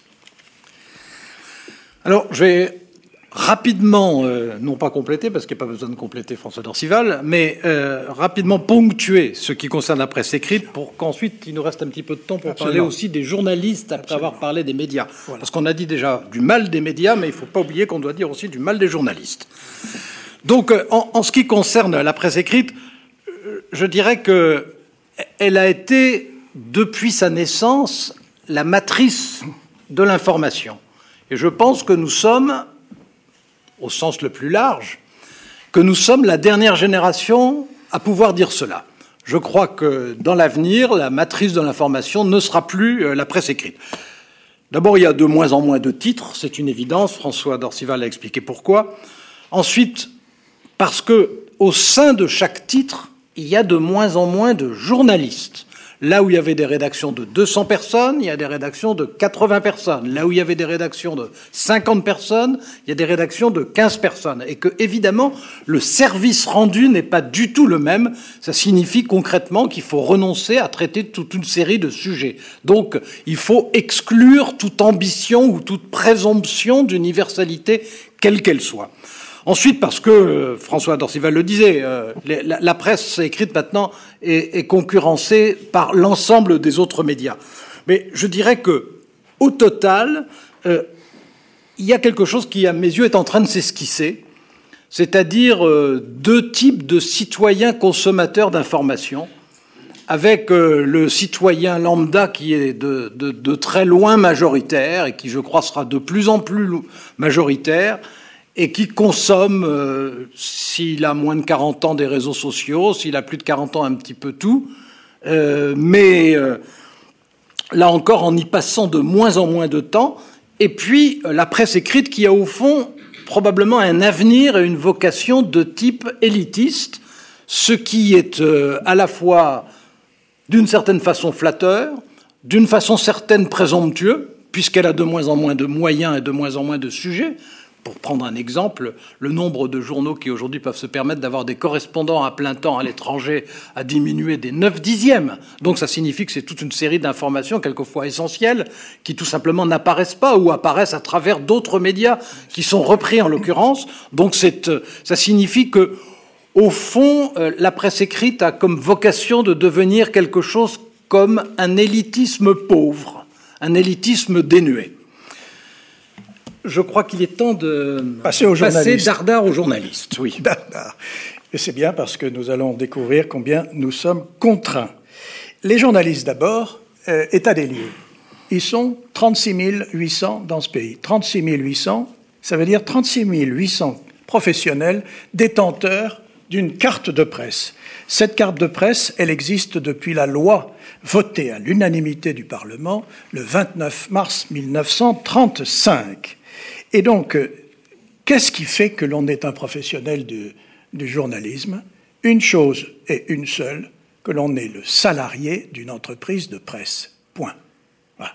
[SPEAKER 3] Alors, je vais rapidement, euh, non pas compléter, parce qu'il n'y a pas besoin de compléter François d'Orcival, mais euh, rapidement ponctuer ce qui concerne la presse écrite pour qu'ensuite il nous reste un petit peu de temps pour Absolument. parler aussi des journalistes après Absolument. avoir parlé des médias. Voilà. Parce qu'on a dit déjà du mal des médias, mais il ne faut pas oublier qu'on doit dire aussi du mal des journalistes. Donc, euh, en, en ce qui concerne la presse écrite, euh, je dirais qu'elle a été, depuis sa naissance, la matrice de l'information. Et je pense que nous sommes, au sens le plus large, que nous sommes la dernière génération à pouvoir dire cela. Je crois que dans l'avenir, la matrice de l'information ne sera plus la presse écrite. D'abord, il y a de moins en moins de titres, c'est une évidence, François d'Orcival a expliqué pourquoi. Ensuite, parce que au sein de chaque titre, il y a de moins en moins de journalistes. Là où il y avait des rédactions de deux cents personnes, il y a des rédactions de quatre-vingts personnes. Là où il y avait des rédactions de cinquante personnes, il y a des rédactions de quinze personnes. Et que, évidemment, le service rendu n'est pas du tout le même. Ça signifie concrètement qu'il faut renoncer à traiter toute une série de sujets. Donc, il faut exclure toute ambition ou toute présomption d'universalité, quelle qu'elle soit. Ensuite, parce que, euh, François d'Orcival le disait, euh, les, la, la presse écrite maintenant est, est concurrencée par l'ensemble des autres médias. Mais je dirais que, au total, euh, il y a quelque chose qui, à mes yeux, est en train de s'esquisser, c'est-à-dire euh, deux types de citoyens consommateurs d'informations, avec euh, le citoyen lambda qui est de, de, de très loin majoritaire et qui, je crois, sera de plus en plus majoritaire, et qui consomme, euh, s'il a moins de quarante ans, des réseaux sociaux, s'il a plus de quarante ans, un petit peu tout, euh, mais euh, là encore, en y passant de moins en moins de temps, et puis euh, la presse écrite qui a au fond probablement un avenir et une vocation de type élitiste, ce qui est euh, à la fois d'une certaine façon flatteur, d'une façon certaine présomptueux, puisqu'elle a de moins en moins de moyens et de moins en moins de sujets. Pour prendre un exemple, le nombre de journaux qui aujourd'hui peuvent se permettre d'avoir des correspondants à plein temps à l'étranger a diminué des neuf dixièmes. Donc ça signifie que c'est toute une série d'informations, quelquefois essentielles, qui tout simplement n'apparaissent pas ou apparaissent à travers d'autres médias qui sont repris en l'occurrence. Donc c'est, ça signifie que, au fond, la presse écrite a comme vocation de devenir quelque chose comme un élitisme pauvre, un élitisme dénué. Je crois qu'il est temps de
[SPEAKER 2] passer, aux
[SPEAKER 3] passer dardard aux journalistes. Oui.
[SPEAKER 2] Dardard. Et c'est bien parce que nous allons découvrir combien nous sommes contraints. Les journalistes d'abord, euh, état des lieux. Ils sont trente-six mille huit cents dans ce pays. trente-six mille huit cents, ça veut dire trente-six mille huit cents professionnels détenteurs d'une carte de presse. Cette carte de presse, elle existe depuis la loi votée à l'unanimité du Parlement le vingt-neuf mars mille neuf cent trente-cinq. Et donc, qu'est-ce qui fait que l'on est un professionnel du, du journalisme ? Une chose et une seule, que l'on est le salarié d'une entreprise de presse. Point. Voilà.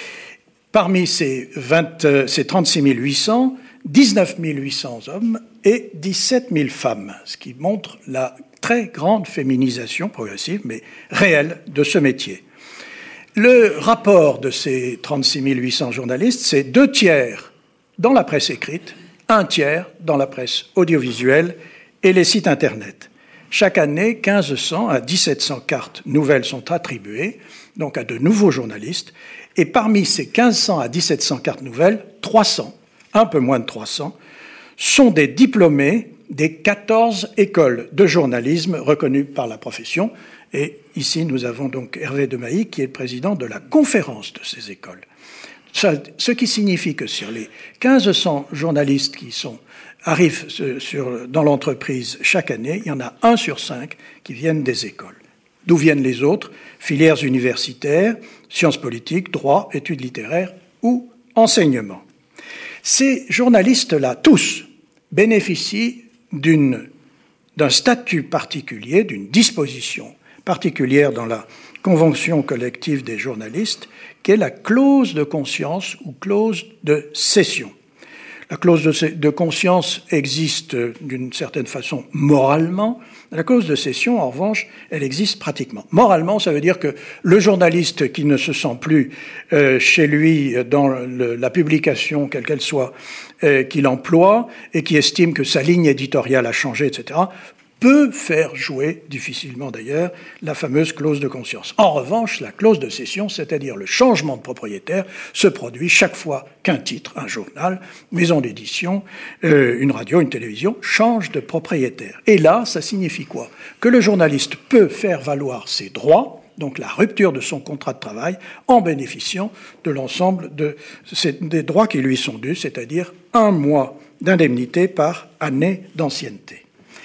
[SPEAKER 2] Parmi ces, vingt, ces trente-six mille huit cents, dix-neuf mille huit cents hommes et dix-sept mille femmes, ce qui montre la très grande féminisation progressive, mais réelle, de ce métier. Le rapport de ces trente-six mille huit cents journalistes, c'est deux tiers dans la presse écrite, un tiers dans la presse audiovisuelle et les sites Internet. Chaque année, mille cinq cents à mille sept cents cartes nouvelles sont attribuées, donc à de nouveaux journalistes, et parmi ces mille cinq cents à mille sept cents cartes nouvelles, trois cents, un peu moins de trois cents, sont des diplômés des quatorze écoles de journalisme reconnues par la profession. Et ici, nous avons donc Hervé Demailly, qui est le président de la conférence de ces écoles. Ça, ce qui signifie que sur les mille cinq cents journalistes qui sont, arrivent sur, dans l'entreprise chaque année, il y en a un sur cinq qui viennent des écoles. D'où viennent les autres ? Filières universitaires, sciences politiques, droit, études littéraires ou enseignement. Ces journalistes-là, tous, bénéficient d'une, d'un statut particulier, d'une disposition particulière dans la Convention collective des journalistes, qui est la clause de conscience ou clause de cession. La clause de, de conscience existe d'une certaine façon moralement. La clause de cession, en revanche, elle existe pratiquement. Moralement, ça veut dire que le journaliste qui ne se sent plus euh, chez lui dans le, la publication, quelle qu'elle soit, euh, qu'il emploie, et qui estime que sa ligne éditoriale a changé, et cetera, peut faire jouer, difficilement d'ailleurs, la fameuse clause de conscience. En revanche, la clause de cession, c'est-à-dire le changement de propriétaire, se produit chaque fois qu'un titre, un journal, maison d'édition, euh, une radio, une télévision, change de propriétaire. Et là, ça signifie quoi ? Que le journaliste peut faire valoir ses droits, donc la rupture de son contrat de travail, en bénéficiant de l'ensemble de ces, des droits qui lui sont dus, c'est-à-dire un mois d'indemnité par année d'ancienneté.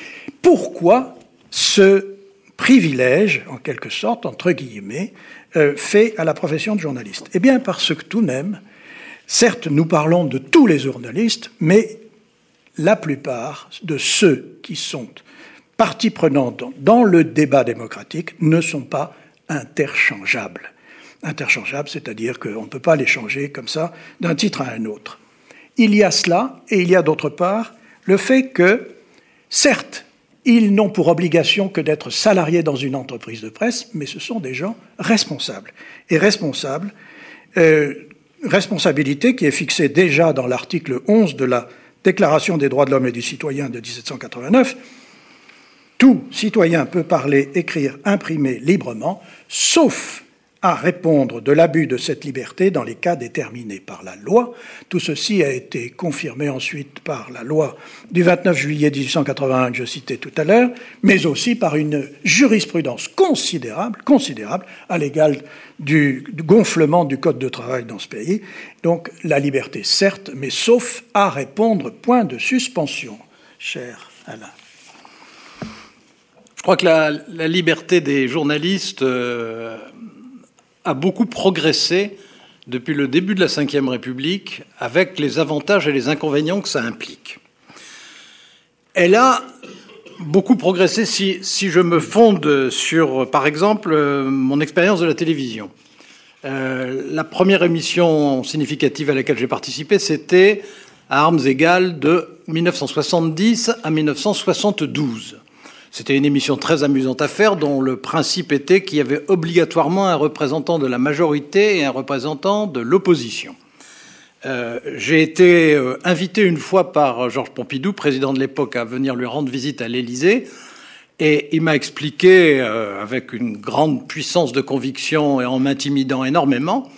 [SPEAKER 2] Pourquoi ce privilège, en quelque sorte, entre guillemets, euh, fait à la profession de journaliste ? Eh bien, parce que tout de même, certes, nous parlons de tous les journalistes, mais la plupart de ceux qui sont partie prenante dans le débat démocratique ne sont pas interchangeables. Interchangeables, c'est-à-dire qu'on ne peut pas les changer comme ça d'un titre à un autre. Il y a cela, et il y a d'autre part le fait que, certes, ils n'ont pour obligation que d'être salariés dans une entreprise de presse, mais ce sont des gens responsables. Et responsables, euh, responsabilité qui est fixée déjà dans l'article onze de la Déclaration des droits de l'homme et du citoyen de dix-sept cent quatre-vingt-neuf. Tout citoyen peut parler, écrire, imprimer librement, sauf à répondre de l'abus de cette liberté dans les cas déterminés par la loi. Tout ceci a été confirmé ensuite par la loi du vingt-neuf juillet dix-huit cent quatre-vingt-un que je citais tout à l'heure, mais aussi par une jurisprudence considérable, considérable à l'égal du, du gonflement du Code de travail dans ce pays. Donc la liberté, certes, mais sauf à répondre, point de suspension, cher Alain.
[SPEAKER 3] Je crois que la, la liberté des journalistes euh, a beaucoup progressé depuis le début de la Cinquième République, avec les avantages et les inconvénients que ça implique. Elle a beaucoup progressé si, si je me fonde sur, par exemple, mon expérience de la télévision. Euh, la première émission significative à laquelle j'ai participé, c'était à armes égales de mille neuf cent soixante-dix à mille neuf cent soixante-douze. C'était une émission très amusante à faire, dont le principe était qu'il y avait obligatoirement un représentant de la majorité et un représentant de l'opposition. Euh, j'ai été euh, invité une fois par Georges Pompidou, président de l'époque, à venir lui rendre visite à l'Élysée, et il m'a expliqué, euh, avec une grande puissance de conviction et en m'intimidant énormément,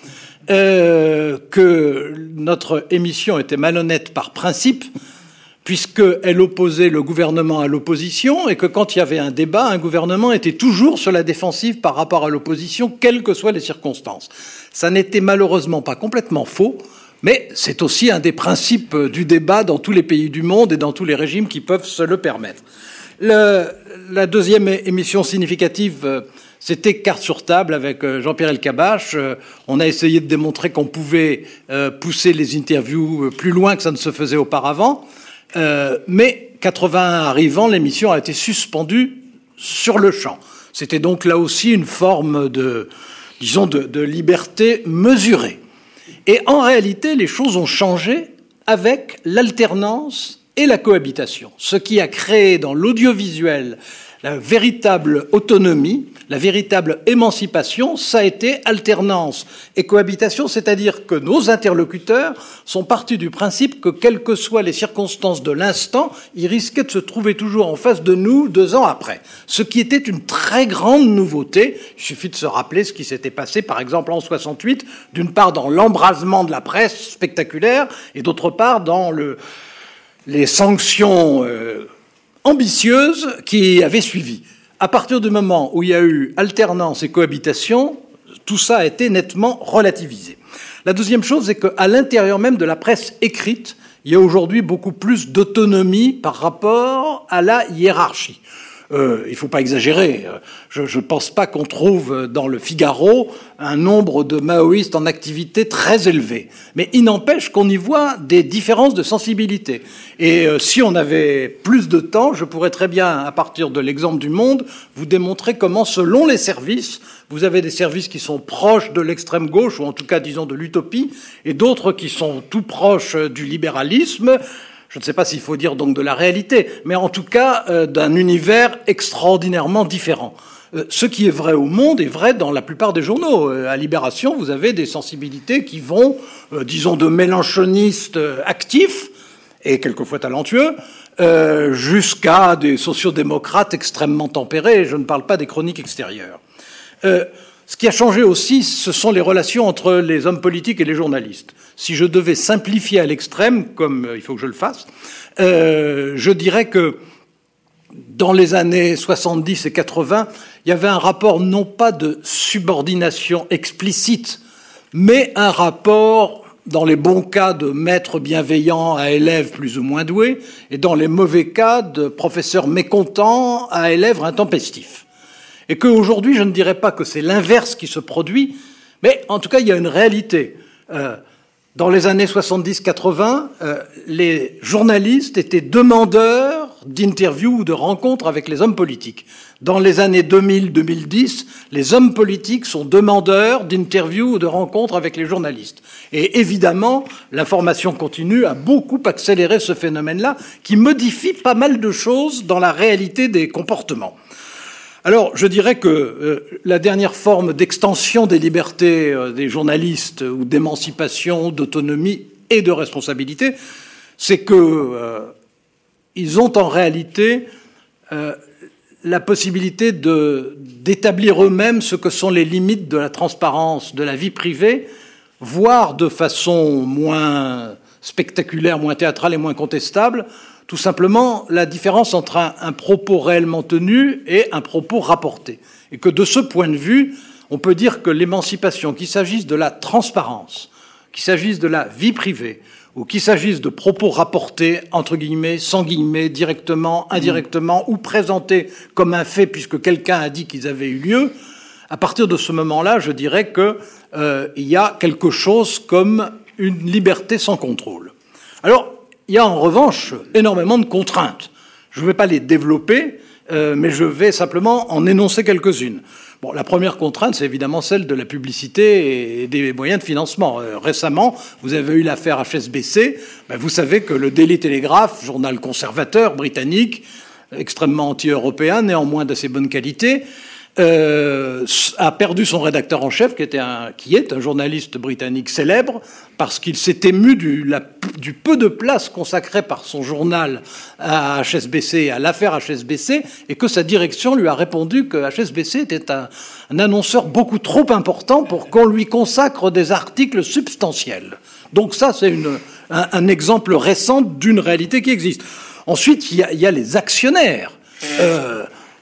[SPEAKER 3] euh, que notre émission était malhonnête par principe, puisqu'elle opposait le gouvernement à l'opposition, et que quand il y avait un débat, un gouvernement était toujours sur la défensive par rapport à l'opposition, quelles que soient les circonstances. Ça n'était malheureusement pas complètement faux, mais c'est aussi un des principes du débat dans tous les pays du monde et dans tous les régimes qui peuvent se le permettre. Le, la deuxième émission significative, c'était Cartes sur table avec Jean-Pierre Elkabbach. On a essayé de démontrer qu'on pouvait pousser les interviews plus loin que ça ne se faisait auparavant. Euh, mais quatre-vingt-un arrivant, l'émission a été suspendue sur le champ. C'était donc là aussi une forme de, disons, de, de liberté mesurée. Et en réalité, les choses ont changé avec l'alternance et la cohabitation, ce qui a créé dans l'audiovisuel la véritable autonomie, la véritable émancipation, ça a été alternance et cohabitation, c'est-à-dire que nos interlocuteurs sont partis du principe que, quelles que soient les circonstances de l'instant, ils risquaient de se trouver toujours en face de nous deux ans après. Ce qui était une très grande nouveauté. Il suffit de se rappeler ce qui s'était passé, par exemple, en soixante-huit, d'une part dans l'embrasement de la presse spectaculaire et d'autre part dans le, les sanctions euh, ambitieuses qui avaient suivi. À partir du moment où il y a eu alternance et cohabitation, tout ça a été nettement relativisé. La deuxième chose, c'est qu'à l'intérieur même de la presse écrite, il y a aujourd'hui beaucoup plus d'autonomie par rapport à la hiérarchie. Euh, il ne faut pas exagérer. Je ne pense pas qu'on trouve dans le Figaro un nombre de maoïstes en activité très élevé. Mais il n'empêche qu'on y voit des différences de sensibilité. Et euh, si on avait plus de temps, je pourrais très bien, à partir de l'exemple du Monde, vous démontrer comment, selon les services, vous avez des services qui sont proches de l'extrême gauche, ou en tout cas, disons, de l'utopie, et d'autres qui sont tout proches du libéralisme. Je ne sais pas s'il faut dire donc de la réalité, mais en tout cas euh, d'un univers extraordinairement différent. Euh, ce qui est vrai au Monde est vrai dans la plupart des journaux. Euh, à Libération, vous avez des sensibilités qui vont, euh, disons, de mélanchonistes euh, actifs et quelquefois talentueux, euh, jusqu'à des sociodémocrates extrêmement tempérés. Je ne parle pas des chroniques extérieures. Euh, Ce qui a changé aussi, ce sont les relations entre les hommes politiques et les journalistes. Si je devais simplifier à l'extrême, comme il faut que je le fasse, euh, je dirais que dans les années soixante-dix et quatre-vingts, il y avait un rapport non pas de subordination explicite, mais un rapport, dans les bons cas, de maître bienveillant à élève plus ou moins doué, et dans les mauvais cas, de professeur mécontent à élève intempestif. Et qu'aujourd'hui, je ne dirais pas que c'est l'inverse qui se produit, mais en tout cas, il y a une réalité. Euh, dans les années soixante-dix quatre-vingts, euh, les journalistes étaient demandeurs d'interviews ou de rencontres avec les hommes politiques. Dans les années deux mille deux mille dix, les hommes politiques sont demandeurs d'interviews ou de rencontres avec les journalistes. Et évidemment, l'information continue a beaucoup accéléré ce phénomène-là, qui modifie pas mal de choses dans la réalité des comportements. Alors, je dirais que euh, la dernière forme d'extension des libertés euh, des journalistes ou d'émancipation, d'autonomie et de responsabilité, c'est que euh, ils ont en réalité euh, la possibilité de, d'établir eux-mêmes ce que sont les limites de la transparence de la vie privée, voire de façon moins spectaculaire, moins théâtrale et moins contestable, tout simplement la différence entre un, un propos réellement tenu et un propos rapporté. Et que de ce point de vue, on peut dire que l'émancipation, qu'il s'agisse de la transparence, qu'il s'agisse de la vie privée, ou qu'il s'agisse de propos rapportés, entre guillemets, sans guillemets, directement, indirectement, mmh. ou présentés comme un fait puisque quelqu'un a dit qu'ils avaient eu lieu, à partir de ce moment-là, je dirais qu'il euh, y a quelque chose comme une liberté sans contrôle. Alors, il y a en revanche énormément de contraintes. Je ne vais pas les développer, euh, mais je vais simplement en énoncer quelques-unes. Bon, la première contrainte, c'est évidemment celle de la publicité et des moyens de financement. Euh, récemment, vous avez eu l'affaire H S B C. Ben, vous savez que le Daily Telegraph, journal conservateur britannique, extrêmement anti-européen, néanmoins d'assez bonne qualité, euh, a perdu son rédacteur en chef, qui, était un, qui est un journaliste britannique célèbre, parce qu'il s'est ému du, la, du peu de place consacrée par son journal à H S B C, à l'affaire H S B C, et que sa direction lui a répondu que H S B C était un, un annonceur beaucoup trop important pour qu'on lui consacre des articles substantiels. Donc ça, c'est une, un, un exemple récent d'une réalité qui existe. Ensuite, il y a, il y a les actionnaires. Euh,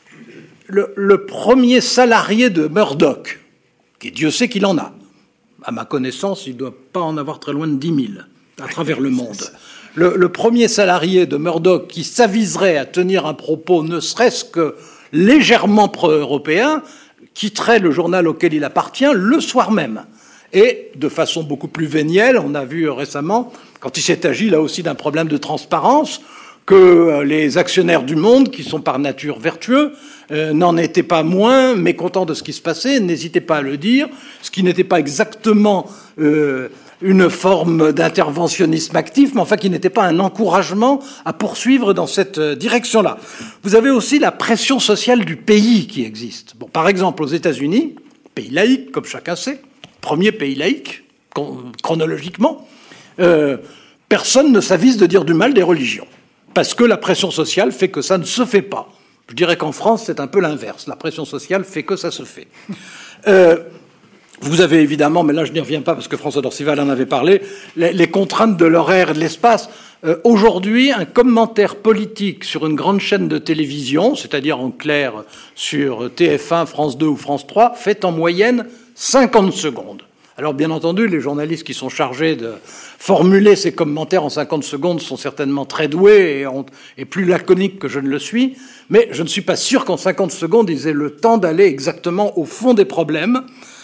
[SPEAKER 3] le, le premier salarié de Murdoch, qui Dieu sait qu'il en a, à ma connaissance, il ne doit pas en avoir très loin de dix mille à travers le monde. Le, le premier salarié de Murdoch qui s'aviserait à tenir un propos ne serait-ce que légèrement pro-européen, quitterait le journal auquel il appartient le soir même. Et de façon beaucoup plus vénielle, on a vu récemment, quand il s'est agi là aussi d'un problème de transparence, que les actionnaires du Monde, qui sont par nature vertueux, euh, n'en étaient pas moins mécontents de ce qui se passait, n'hésitaient pas à le dire, ce qui n'était pas exactement euh, une forme d'interventionnisme actif, mais enfin qui n'était pas un encouragement à poursuivre dans cette direction-là. Vous avez aussi la pression sociale du pays qui existe. Bon, par exemple, aux États-Unis, pays laïque, comme chacun sait, premier pays laïque, chronologiquement, euh, personne ne s'avise de dire du mal des religions. Parce que la pression sociale fait que ça ne se fait pas. Je dirais qu'en France, c'est un peu l'inverse. La pression sociale fait que ça se fait. Euh, vous avez évidemment, mais là je n'y reviens pas parce que François d'Orcival en avait parlé, les, les contraintes de l'horaire et de l'espace. Euh, aujourd'hui, un commentaire politique sur une grande chaîne de télévision, c'est-à-dire en clair sur T F un, France deux ou France trois, fait en moyenne cinquante secondes. Alors, bien entendu, les journalistes qui sont chargés de formuler ces commentaires en cinquante secondes sont certainement très doués et, ont, et plus laconiques que je ne le suis, mais je ne suis pas sûr qu'en cinquante secondes, ils aient le temps d'aller exactement au fond des problèmes.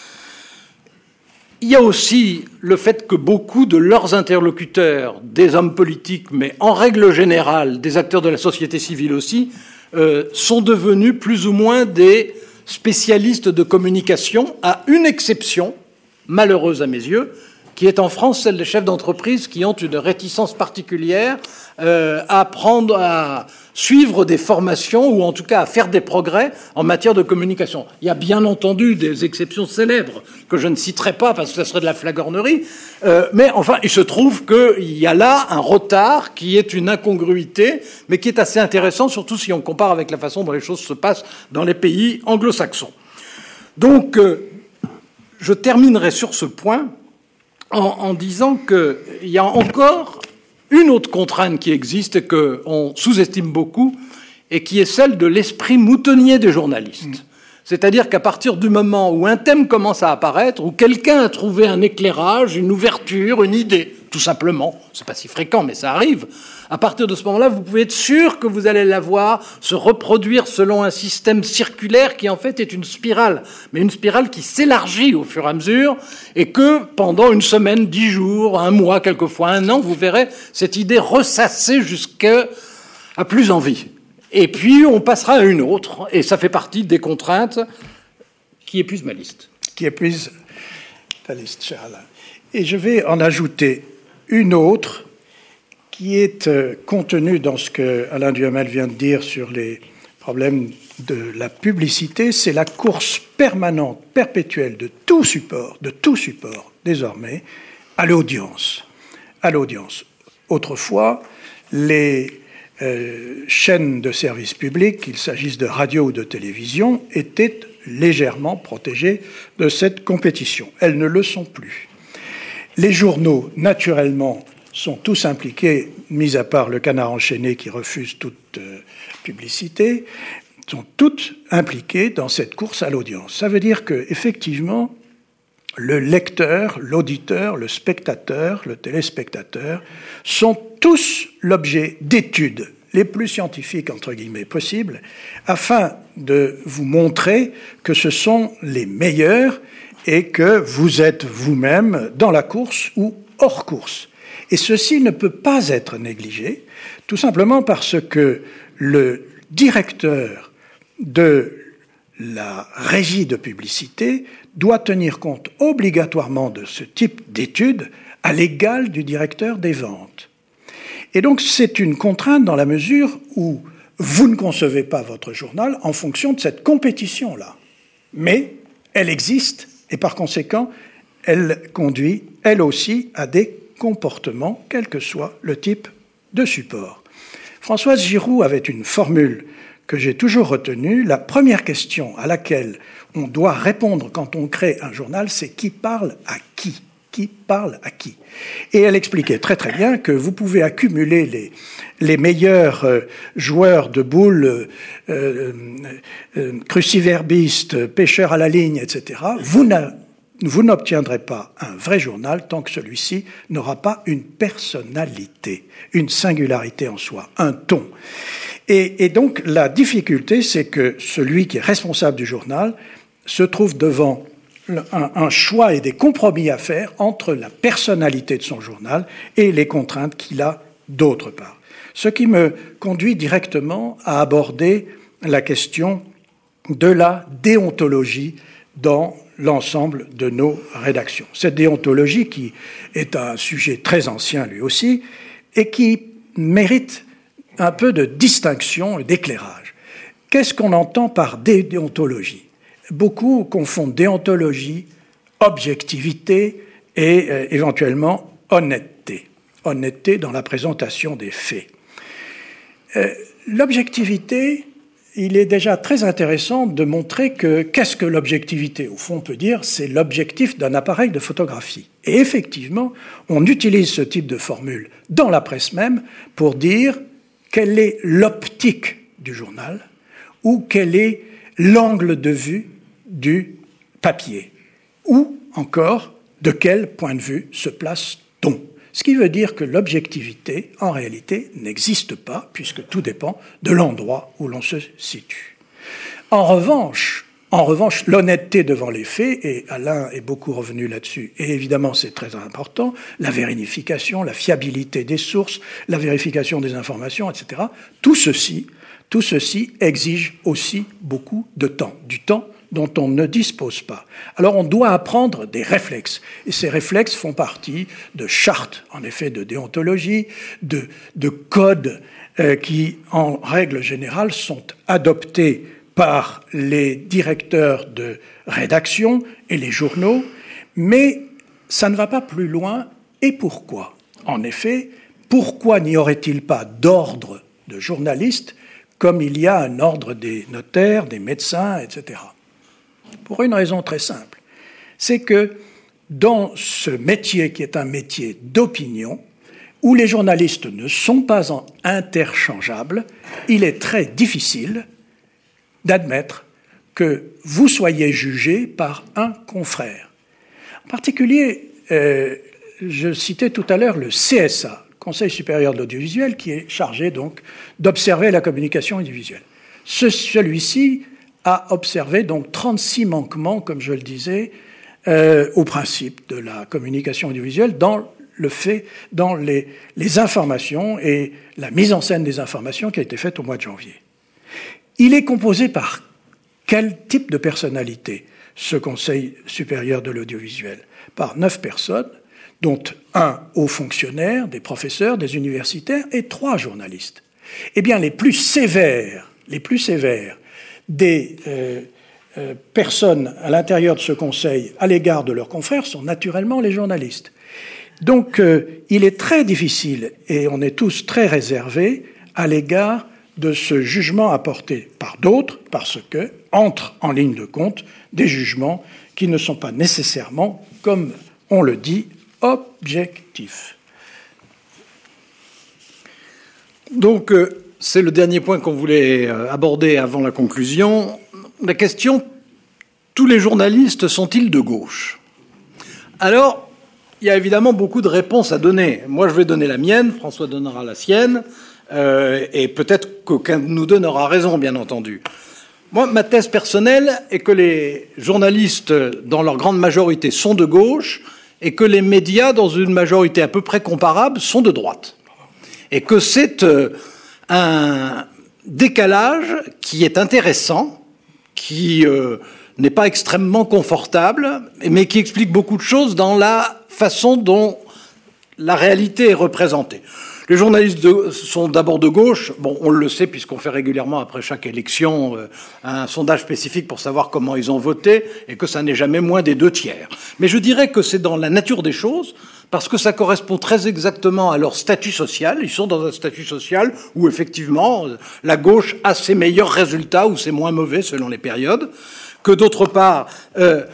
[SPEAKER 3] Il y a aussi le fait que beaucoup de leurs interlocuteurs, des hommes politiques, mais en règle générale, des acteurs de la société civile aussi, euh, sont devenus plus ou moins des spécialistes de communication, à une exception, malheureuse à mes yeux, qui est en France celle des chefs d'entreprise qui ont une réticence particulière euh, à prendre, à suivre des formations ou en tout cas à faire des progrès en matière de communication. Il y a bien entendu des exceptions célèbres que je ne citerai pas parce que ça serait de la flagornerie, euh, mais enfin il se trouve qu'il y a là un retard qui est une incongruité, mais qui est assez intéressant, surtout si on compare avec la façon dont les choses se passent dans les pays anglo-saxons. Donc, euh, je terminerai sur ce point en, en disant qu'il y a encore une autre contrainte qui existe et qu'on sous-estime beaucoup et qui est celle de l'esprit moutonnier des journalistes. Mmh. C'est-à-dire qu'à partir du moment où un thème commence à apparaître, où quelqu'un a trouvé un éclairage, une ouverture, une idée, tout simplement, c'est pas si fréquent, mais ça arrive, à partir de ce moment-là, vous pouvez être sûr que vous allez la voir se reproduire selon un système circulaire qui, en fait, est une spirale, mais une spirale qui s'élargit au fur et à mesure, et que pendant une semaine, dix jours, un mois, quelquefois un an, vous verrez cette idée ressasser jusqu'à plus envie. Et puis, on passera à une autre, et ça fait partie des contraintes qui épuisent ma liste.
[SPEAKER 2] Qui épuisent ta liste, cher Alain. Et je vais en ajouter une autre qui est contenue dans ce que Alain Duhamel vient de dire sur les problèmes de la publicité. C'est la course permanente, perpétuelle de tout support, de tout support, désormais, à l'audience. À l'audience. Autrefois, les Euh, chaînes de service public, qu'il s'agisse de radio ou de télévision, étaient légèrement protégées de cette compétition. Elles ne le sont plus. Les journaux, naturellement, sont tous impliqués, mis à part le Canard enchaîné qui refuse toute euh, publicité, sont toutes impliquées dans cette course à l'audience. Ça veut dire que, effectivement, le lecteur, l'auditeur, le spectateur, le téléspectateur sont tous l'objet d'études les plus scientifiques, entre guillemets, possibles, afin de vous montrer que ce sont les meilleurs et que vous êtes vous-même dans la course ou hors course. Et ceci ne peut pas être négligé, tout simplement parce que le directeur de la régie de publicité doit tenir compte obligatoirement de ce type d'études à l'égal du directeur des ventes. Et donc c'est une contrainte dans la mesure où vous ne concevez pas votre journal en fonction de cette compétition-là. Mais elle existe et par conséquent, elle conduit, elle aussi, à des comportements, quel que soit le type de support. Françoise Giroud avait une formule que j'ai toujours retenue. La première question à laquelle on doit répondre quand on crée un journal, c'est qui parle à qui ? Qui parle à qui ? Et elle expliquait très très bien que vous pouvez accumuler les, les meilleurs euh, joueurs de boules, euh, euh, cruciverbistes, pêcheurs à la ligne, et cetera. Vous n'a, vous n'obtiendrez pas un vrai journal tant que celui-ci n'aura pas une personnalité, une singularité en soi, un ton. Et, et donc la difficulté, c'est que celui qui est responsable du journal se trouve devant Un, un choix et des compromis à faire entre la personnalité de son journal et les contraintes qu'il a d'autre part. Ce qui me conduit directement à aborder la question de la déontologie dans l'ensemble de nos rédactions. Cette déontologie qui est un sujet très ancien lui aussi et qui mérite un peu de distinction et d'éclairage. Qu'est-ce qu'on entend par déontologie ? Beaucoup confondent déontologie, objectivité et euh, éventuellement honnêteté. Honnêteté dans la présentation des faits. Euh, l'objectivité, il est déjà très intéressant de montrer que qu'est-ce que l'objectivité ? Au fond, on peut dire c'est l'objectif d'un appareil de photographie. Et effectivement, on utilise ce type de formule dans la presse même pour dire quelle est l'optique du journal ou quel est l'angle de vue du papier, ou encore de quel point de vue se place-t-on. Ce qui veut dire que l'objectivité, en réalité, n'existe pas, puisque tout dépend de l'endroit où l'on se situe. En revanche, en revanche, l'honnêteté devant les faits, et Alain est beaucoup revenu là-dessus, et évidemment c'est très important, la vérification, la fiabilité des sources, la vérification des informations, et cetera, tout ceci, tout ceci exige aussi beaucoup de temps, du temps dont on ne dispose pas. Alors on doit apprendre des réflexes, et ces réflexes font partie de chartes, en effet, de déontologie, de, de codes euh, qui, en règle générale, sont adoptés par les directeurs de rédaction et les journaux, mais ça ne va pas plus loin. Et pourquoi ? En effet, pourquoi n'y aurait-il pas d'ordre de journalistes comme il y a un ordre des notaires, des médecins, et cetera. Pour une raison très simple, c'est que dans ce métier qui est un métier d'opinion, où les journalistes ne sont pas interchangeables, il est très difficile d'admettre que vous soyez jugé par un confrère. En particulier, euh, je citais tout à l'heure le C S A, Conseil supérieur de l'audiovisuel, qui est chargé donc d'observer la communication audiovisuelle. Ce, celui-ci a observé donc trente-six manquements, comme je le disais, euh, au principe de la communication audiovisuelle dans le fait, dans les, les informations et la mise en scène des informations qui a été faite au mois de janvier. Il est composé par quel type de personnalité, ce Conseil supérieur de l'audiovisuel ? Par neuf personnes, dont un haut fonctionnaire, des professeurs, des universitaires et trois journalistes. Eh bien, les plus sévères, les plus sévères des euh, euh, personnes à l'intérieur de ce conseil à l'égard de leurs confrères sont naturellement les journalistes. Donc, euh, il est très difficile, et on est tous très réservés à l'égard de ce jugement apporté par d'autres, parce que entrent en ligne de compte des jugements qui ne sont pas nécessairement, comme on le dit, objectif.
[SPEAKER 3] Donc, euh, c'est le dernier point qu'on voulait euh, aborder avant la conclusion. La question, tous les journalistes sont-ils de gauche ? Alors, il y a évidemment beaucoup de réponses à donner. Moi, je vais donner la mienne, François donnera la sienne, euh, et peut-être qu'aucun de nous deux n'aura raison, bien entendu. Moi, ma thèse personnelle est que les journalistes, dans leur grande majorité, sont de gauche, et que les médias, dans une majorité à peu près comparable, sont de droite. Et que c'est euh, un décalage qui est intéressant, qui euh, n'est pas extrêmement confortable, mais qui explique beaucoup de choses dans la façon dont la réalité est représentée. Les journalistes de, sont d'abord de gauche. Bon, on le sait puisqu'on fait régulièrement après chaque élection euh, un sondage spécifique pour savoir comment ils ont voté et que ça n'est jamais moins des deux tiers. Mais je dirais que c'est dans la nature des choses parce que ça correspond très exactement à leur statut social. Ils sont dans un statut social où effectivement la gauche a ses meilleurs résultats ou ses moins mauvais selon les périodes. Que d'autre part... Euh,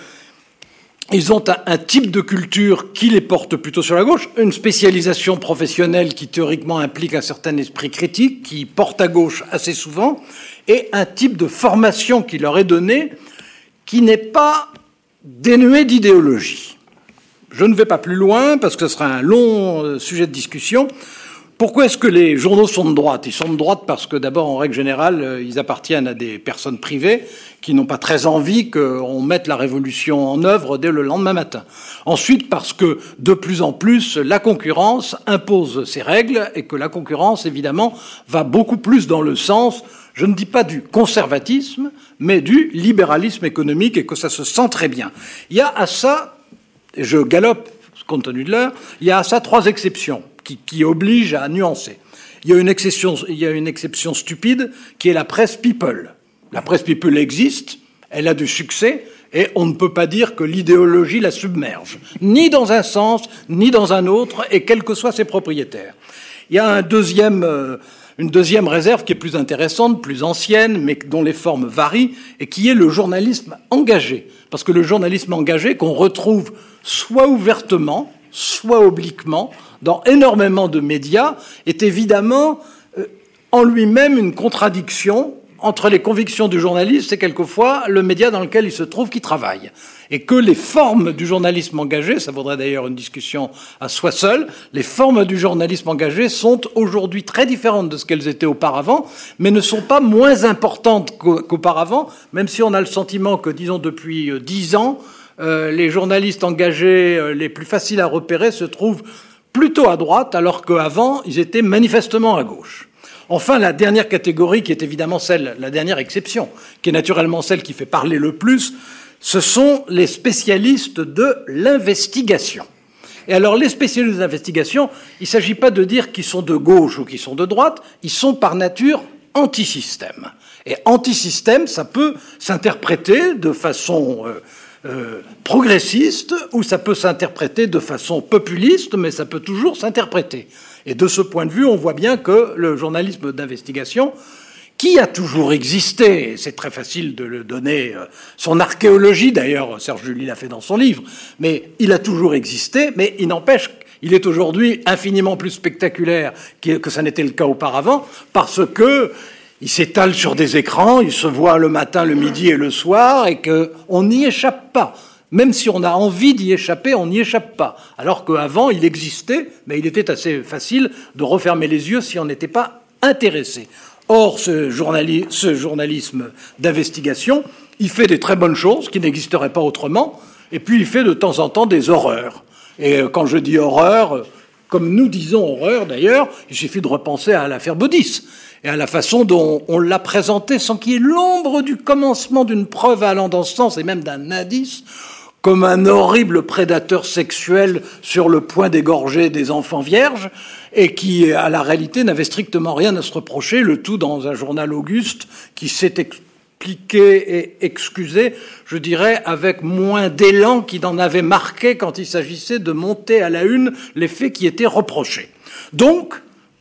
[SPEAKER 3] Ils ont un, un type de culture qui les porte plutôt sur la gauche, une spécialisation professionnelle qui théoriquement implique un certain esprit critique, qui porte à gauche assez souvent, et un type de formation qui leur est donné qui n'est pas dénué d'idéologie. Je ne vais pas plus loin parce que ce sera un long sujet de discussion. Pourquoi est-ce que les journaux sont de droite? Ils sont de droite parce que, d'abord, en règle générale, ils appartiennent à des personnes privées qui n'ont pas très envie qu'on mette la révolution en œuvre dès le lendemain matin. Ensuite, parce que, de plus en plus, la concurrence impose ses règles et que la concurrence, évidemment, va beaucoup plus dans le sens, je ne dis pas du conservatisme, mais du libéralisme économique et que ça se sent très bien. Il y a à ça, et je galope compte tenu de l'heure, il y a à ça trois exceptions qui, qui obligent à nuancer. Il y a une exception, il y a une exception stupide qui est la presse people. La presse people existe, elle a du succès, et on ne peut pas dire que l'idéologie la submerge, ni dans un sens, ni dans un autre, et quels que soient ses propriétaires. Il y a un deuxième, euh, une deuxième réserve qui est plus intéressante, plus ancienne, mais dont les formes varient, et qui est le journalisme engagé. Parce que le journalisme engagé, qu'on retrouve soit ouvertement, soit obliquement, dans énormément de médias, est évidemment euh, en lui-même une contradiction entre les convictions du journaliste et quelquefois le média dans lequel il se trouve qui travaille. Et que les formes du journalisme engagé, ça vaudrait d'ailleurs une discussion à soi seule, les formes du journalisme engagé sont aujourd'hui très différentes de ce qu'elles étaient auparavant, mais ne sont pas moins importantes qu'auparavant, même si on a le sentiment que, disons, depuis dix ans, euh, les journalistes engagés euh, les plus faciles à repérer se trouvent plutôt à droite, alors qu'avant, ils étaient manifestement à gauche. Enfin, la dernière catégorie, qui est évidemment celle, la dernière exception, qui est naturellement celle qui fait parler le plus, ce sont les spécialistes de l'investigation. Et alors, les spécialistes de l'investigation, il ne s'agit pas de dire qu'ils sont de gauche ou qu'ils sont de droite, ils sont par nature anti-système. Et anti-système, ça peut s'interpréter de façon euh, euh, progressiste ou ça peut s'interpréter de façon populiste, mais ça peut toujours s'interpréter. Et de ce point de vue, on voit bien que le journalisme d'investigation, qui a toujours existé, c'est très facile de le donner, son archéologie d'ailleurs, Serge July l'a fait dans son livre, mais il a toujours existé, mais il n'empêche qu'il est aujourd'hui infiniment plus spectaculaire que ça n'était le cas auparavant, parce que il s'étale sur des écrans, il se voit le matin, le midi et le soir, et qu'on n'y échappe pas. Même si on a envie d'y échapper, on n'y échappe pas. Alors qu'avant, il existait, mais il était assez facile de refermer les yeux si on n'était pas intéressé. Or, ce, journali- ce journalisme d'investigation, il fait des très bonnes choses qui n'existeraient pas autrement, et puis il fait de temps en temps des horreurs. Et quand je dis horreur, comme nous disons horreur d'ailleurs, il suffit de repenser à l'affaire Baudis et à la façon dont on l'a présenté sans qu'il y ait l'ombre du commencement d'une preuve allant dans ce sens et même d'un indice, comme un horrible prédateur sexuel sur le point d'égorger des enfants vierges et qui, à la réalité, n'avait strictement rien à se reprocher, le tout dans un journal auguste qui s'est expliqué et excusé, je dirais, avec moins d'élan qu'il n'en avait marqué quand il s'agissait de monter à la une les faits qui étaient reprochés. Donc,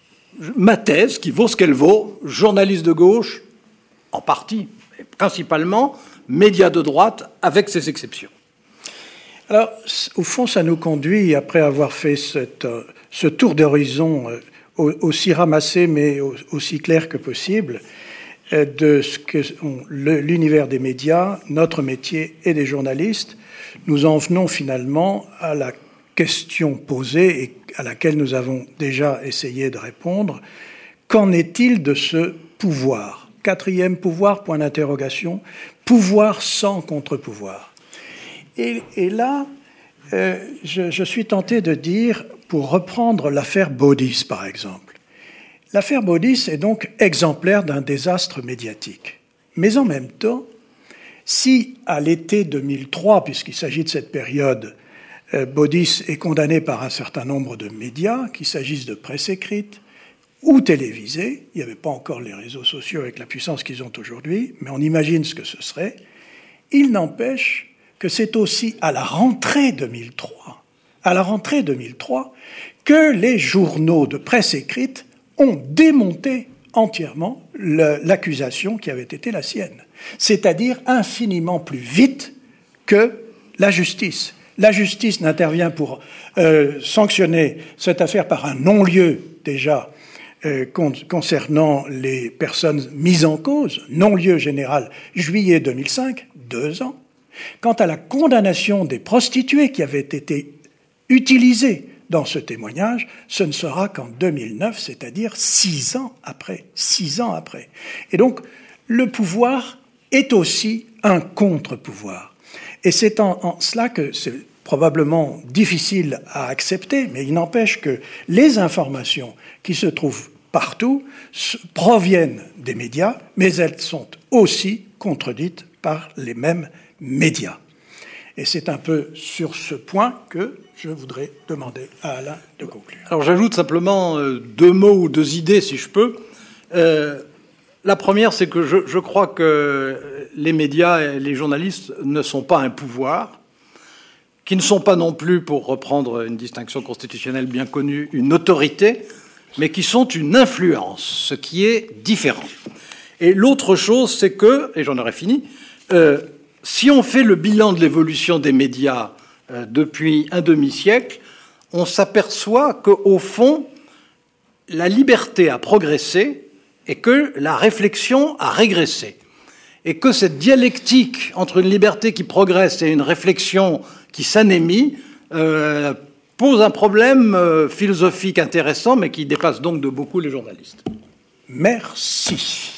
[SPEAKER 3] ma thèse, qui vaut ce qu'elle vaut, journaliste de gauche, en partie, mais principalement, médias de droite, avec ses exceptions.
[SPEAKER 2] Alors, au fond, ça nous conduit, après avoir fait cette, euh, ce tour d'horizon euh, aussi ramassé, mais aussi clair que possible, euh, de ce que on, le, l'univers des médias, notre métier et des journalistes, nous en venons finalement à la question posée et à laquelle nous avons déjà essayé de répondre. Qu'en est-il de ce pouvoir? Quatrième pouvoir, point d'interrogation. Pouvoir sans contre-pouvoir. Et, et là, euh, je, je suis tenté de dire, pour reprendre l'affaire Baudis, par exemple, l'affaire Baudis est donc exemplaire d'un désastre médiatique. Mais en même temps, Si, à l'été deux mille trois, puisqu'il s'agit de cette période, euh, Baudis est condamné par un certain nombre de médias, qu'il s'agisse de presse écrite ou télévisée, il n'y avait pas encore les réseaux sociaux avec la puissance qu'ils ont aujourd'hui, mais on imagine ce que ce serait, il n'empêche que c'est aussi à la rentrée deux mille trois, à la rentrée deux mille trois, que les journaux de presse écrite ont démonté entièrement le, l'accusation qui avait été la sienne, c'est-à-dire infiniment plus vite que la justice. La justice n'intervient pour euh, sanctionner cette affaire par un non-lieu déjà euh, con- concernant les personnes mises en cause, non-lieu général, juillet deux mille cinq, deux ans. Quant à la condamnation des prostituées qui avaient été utilisées dans ce témoignage, ce ne sera qu'en deux mille neuf, c'est-à-dire six ans après. Six ans après. Et donc, le pouvoir est aussi un contre-pouvoir. Et c'est en, en cela que c'est probablement difficile à accepter, mais il n'empêche que les informations qui se trouvent partout proviennent des médias, mais elles sont aussi contredites par les mêmes médias. Et c'est un peu sur ce point que je voudrais demander à Alain de conclure.
[SPEAKER 3] Alors j'ajoute simplement euh, deux mots ou deux idées, si je peux. Euh, la première, c'est que je, je crois que les médias et les journalistes ne sont pas un pouvoir, qui ne sont pas non plus, pour reprendre une distinction constitutionnelle bien connue, une autorité, mais qui sont une influence, ce qui est différent. Et l'autre chose, c'est que, et j'en aurai fini, euh, si on fait le bilan de l'évolution des médias euh, depuis un demi-siècle, on s'aperçoit qu'au fond, la liberté a progressé et que la réflexion a régressé. Et que cette dialectique entre une liberté qui progresse et une réflexion qui s'anémie euh, pose un problème euh, philosophique intéressant, mais qui dépasse donc de beaucoup les journalistes.
[SPEAKER 2] Merci.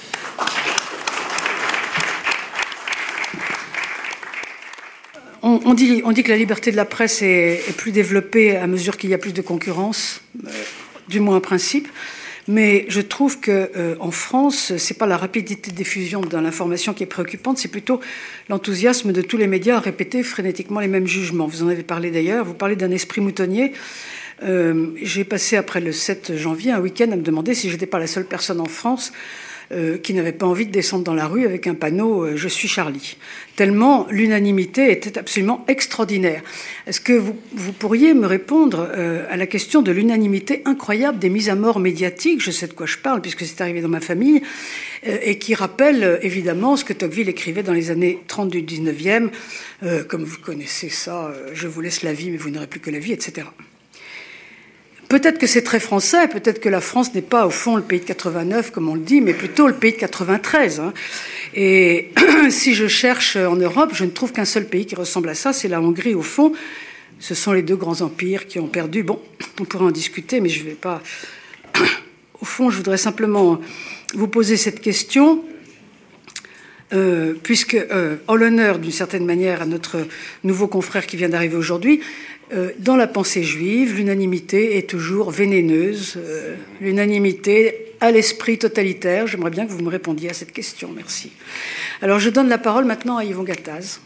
[SPEAKER 4] On, on, dit, on dit que la liberté de la presse est, est plus développée à mesure qu'il y a plus de concurrence, euh, du moins en principe. Mais je trouve que euh, en France, c'est pas la rapidité de diffusion de l'information qui est préoccupante, c'est plutôt l'enthousiasme de tous les médias à répéter frénétiquement les mêmes jugements. Vous en avez parlé d'ailleurs. Vous parlez d'un esprit moutonnier. Euh, j'ai passé après le sept janvier un week-end à me demander si j'étais pas la seule personne en France Euh, qui n'avait pas envie de descendre dans la rue avec un panneau euh, « Je suis Charlie ». Tellement l'unanimité était absolument extraordinaire. Est-ce que vous, vous pourriez me répondre euh, à la question de l'unanimité incroyable des mises à mort médiatiques, je sais de quoi je parle puisque c'est arrivé dans ma famille, euh, et qui rappelle euh, évidemment ce que Tocqueville écrivait dans les années trente du dix-neuvième, euh, comme vous connaissez ça, euh, « Je vous laisse la vie mais vous n'aurez plus que la vie », et cetera. Peut-être que c'est très français, peut-être que la France n'est pas au fond le pays de quatre-vingt-neuf, comme on le dit, mais plutôt le pays de quatre-vingt-treize. Hein. Et si je cherche en Europe, je ne trouve qu'un seul pays qui ressemble à ça, c'est la Hongrie au fond. Ce sont les deux grands empires qui ont perdu. Bon, on pourrait en discuter, mais je ne vais pas... Au fond, je voudrais simplement vous poser cette question, euh, puisque, euh, en l'honneur d'une certaine manière à notre nouveau confrère qui vient d'arriver aujourd'hui, Euh, dans la pensée juive, l'unanimité est toujours vénéneuse. Euh, l'unanimité a l'esprit totalitaire. J'aimerais bien que vous me répondiez à cette question. Merci. Alors, je donne la parole maintenant à Yvon Gattaz.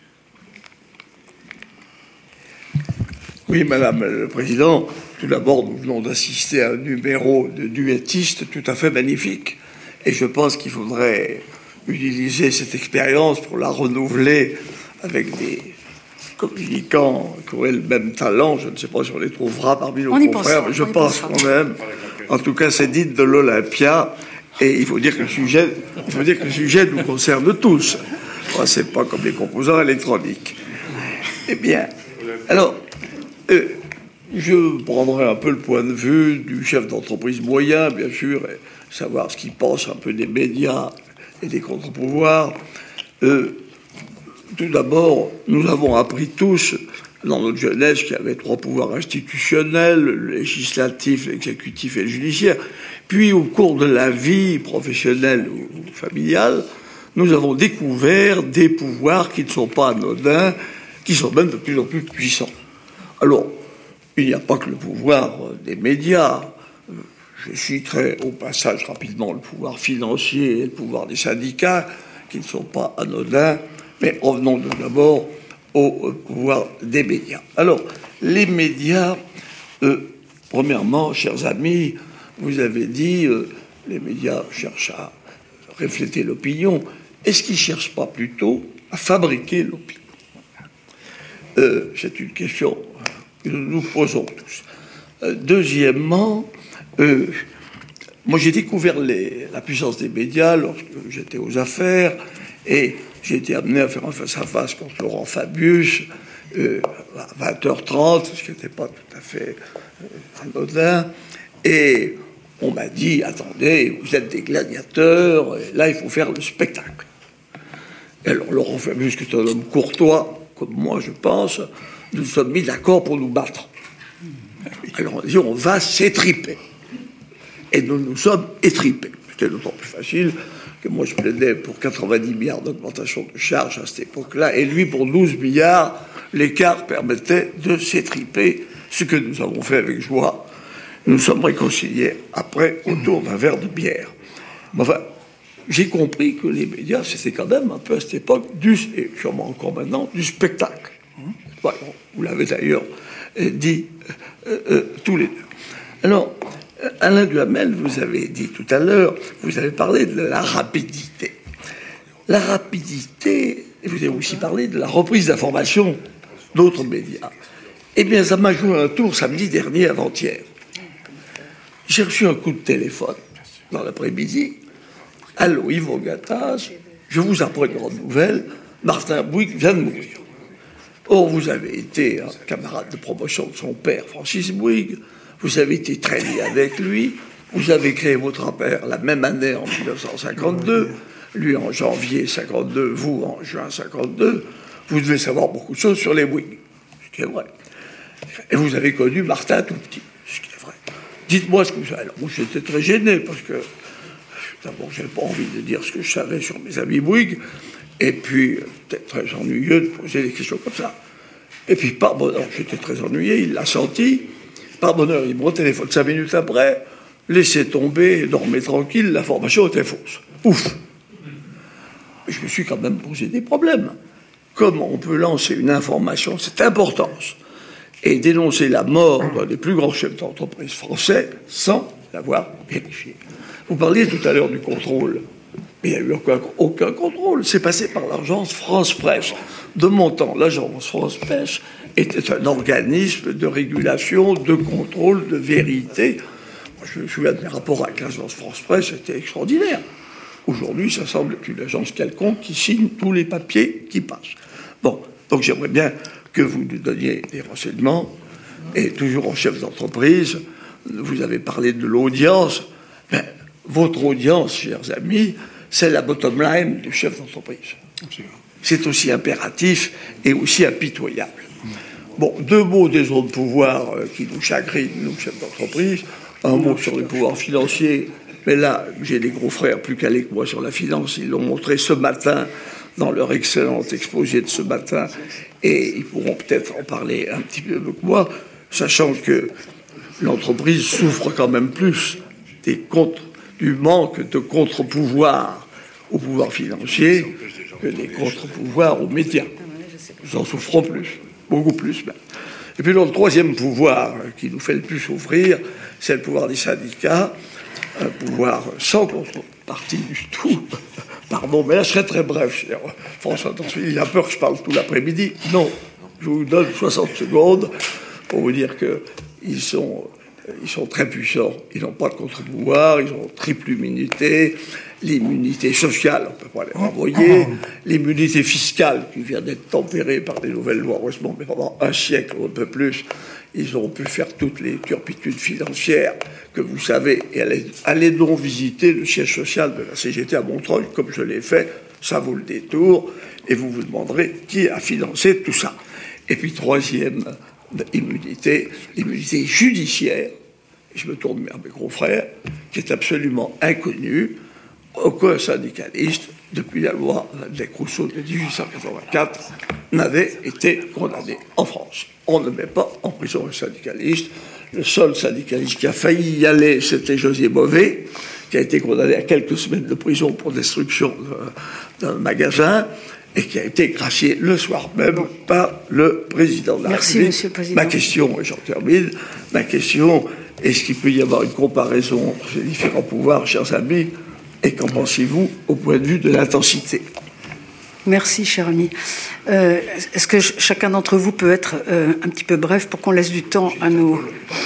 [SPEAKER 5] Oui, Madame le Président. Tout d'abord, nous venons d'assister à un numéro de duettiste tout à fait magnifique. Et je pense qu'il faudrait utiliser cette expérience pour la renouveler avec des communicants qui auraient le même talent. Je ne sais pas si on les trouvera parmi nos confrères, mais je pense quand même. En tout cas, c'est digne de l'Olympia, et il faut dire que le sujet, il faut dire que le sujet nous concerne tous. Enfin, c'est pas comme les composants électroniques. Eh bien, alors, euh, je prendrai un peu le point de vue du chef d'entreprise moyen, bien sûr, et savoir ce qu'il pense un peu des médias et des contre-pouvoirs. Euh, Tout d'abord, nous avons appris tous, dans notre jeunesse, qu'il y avait trois pouvoirs institutionnels, le législatif, l'exécutif et le judiciaire. Puis, au cours de la vie professionnelle ou familiale, nous avons découvert des pouvoirs qui ne sont pas anodins, qui sont même de plus en plus puissants. Alors, il n'y a pas que le pouvoir des médias. Je citerai au passage rapidement le pouvoir financier et le pouvoir des syndicats. qui ne sont pas anodins, mais revenons d'abord au pouvoir des médias. Alors, les médias, euh, premièrement, chers amis, vous avez dit, euh, les médias cherchent à refléter l'opinion. Est-ce qu'ils ne cherchent pas plutôt à fabriquer l'opinion ? euh, C'est une question que nous nous posons tous. Euh, deuxièmement, euh, moi j'ai découvert les, la puissance des médias lorsque j'étais aux affaires et j'ai été amené à faire un face-à-face contre Laurent Fabius euh, à vingt heures trente, ce qui n'était pas tout à fait euh, anodin. Et on m'a dit, attendez, vous êtes des gladiateurs, et là il faut faire le spectacle. Et alors Laurent Fabius, qui est un homme courtois, comme moi je pense, nous nous sommes mis d'accord pour nous battre. Alors on a dit, on va s'étriper. Et nous nous sommes étripés. C'était d'autant plus facile que moi je plaidais pour quatre-vingt-dix milliards d'augmentation de charges à cette époque-là, et lui pour douze milliards, l'écart permettait de s'étriper, ce que nous avons fait avec joie. Nous sommes réconciliés après autour d'un verre de bière. Mais enfin, j'ai compris que les médias, c'était quand même un peu à cette époque, du, et sûrement encore maintenant, du spectacle. Voilà, vous l'avez d'ailleurs dit euh, euh, tous les deux. Alors, Alain Duhamel, vous avez dit tout à l'heure, vous avez parlé de la rapidité. La rapidité, et vous avez aussi parlé de la reprise d'information d'autres médias. Eh bien, ça m'a joué un tour samedi dernier, avant-hier. J'ai reçu un coup de téléphone dans l'après-midi. Allô, Yves Gattaz, je vous apprends une grande nouvelle. Martin Bouygues vient de mourir. Or, vous avez été un camarade de promotion de son père, Francis Bouygues. Vous avez été très lié avec lui. Vous avez créé votre affaire la même année, en dix-neuf cent cinquante-deux. Lui en janvier cinquante-deux, vous en juin cinquante-deux. Vous devez savoir beaucoup de choses sur les Bouygues, ce qui est vrai. Et vous avez connu Martin tout petit, ce qui est vrai. Dites-moi ce que vous savez. Alors, moi, j'étais très gêné parce que, d'abord, j'avais pas envie de dire ce que je savais sur mes amis Bouygues, et puis, c'était très ennuyeux de poser des questions comme ça. Et puis, par bonheur, j'étais très ennuyé, il l'a senti. Par bonheur, il me téléphone cinq minutes après, laissez tomber, dormez tranquille, l'information était fausse. Ouf! Je me suis quand même posé des problèmes. Comment on peut lancer une information de cette importance et dénoncer la mort d'un des plus grands chefs d'entreprise français sans l'avoir vérifié? Vous parliez tout à l'heure du contrôle. Mais il n'y a eu aucun, aucun contrôle. C'est passé par l'agence France Presse. De mon temps, l'agence France Presse était un organisme de régulation, de contrôle, de vérité. Moi, je me souviens de mes rapports avec l'agence France Presse, c'était extraordinaire. Aujourd'hui, ça semble être une agence quelconque qui signe tous les papiers qui passent. Bon, donc j'aimerais bien que vous nous donniez des renseignements. Et toujours en chef d'entreprise, vous avez parlé de l'audience. Ben, votre audience, chers amis, c'est la bottom line du chef d'entreprise. C'est aussi impératif et aussi impitoyable. Bon, deux mots des autres pouvoirs euh, qui nous chagrinent, nous, chefs d'entreprise. Un mot sur les pouvoirs financiers. Mais là, j'ai des gros frères plus calés que moi sur la finance. Ils l'ont montré ce matin dans leur excellent exposé de ce matin. Et ils pourront peut-être en parler un petit peu avec moi, sachant que l'entreprise souffre quand même plus des contre, du manque de contre-pouvoirs au pouvoir financier que des contre-pouvoirs aux médias. Nous en souffrons plus, beaucoup plus même. Et puis le troisième pouvoir qui nous fait le plus souffrir, c'est le pouvoir des syndicats, un pouvoir sans contrepartie du tout. Pardon, mais là je serai très bref, cher François. Il a peur que je parle tout l'après-midi. Non, je vous donne soixante secondes pour vous dire qu'ils sont... Ils sont très puissants, ils n'ont pas de contre-pouvoir, ils ont triple immunité, l'immunité sociale, on ne peut pas les renvoyer, l'immunité fiscale qui vient d'être tempérée par des nouvelles lois, heureusement, mais pendant un siècle ou un peu plus, ils ont pu faire toutes les turpitudes financières que vous savez, et allez, allez donc visiter le siège social de la C G T à Montreuil, comme je l'ai fait, ça vaut le détour, et vous vous demanderez qui a financé tout ça. Et puis troisième immunité, l'immunité judiciaire, et je me tourne vers mes gros frères, qui est absolument inconnue. Aucun syndicaliste, depuis la loi des Rousseau de dix-huit cent quatre-vingt-quatre, n'avait été condamné en France. On ne met pas en prison un syndicaliste. Le seul syndicaliste qui a failli y aller, c'était José Bové, qui a été condamné à quelques semaines de prison pour destruction d'un magasin et qui a été gracié le soir même par le président de la
[SPEAKER 4] Merci,
[SPEAKER 5] République.
[SPEAKER 4] Monsieur le Président.
[SPEAKER 5] Ma question, et j'en termine, ma question, est-ce qu'il peut y avoir une comparaison entre ces différents pouvoirs, chers amis, et qu'en pensez-vous au point de vue de l'intensité?
[SPEAKER 4] Merci, cher ami. Euh, Est-ce que ch chacun d'entre vous peut être euh, un petit peu bref pour qu'on laisse du temps à nos,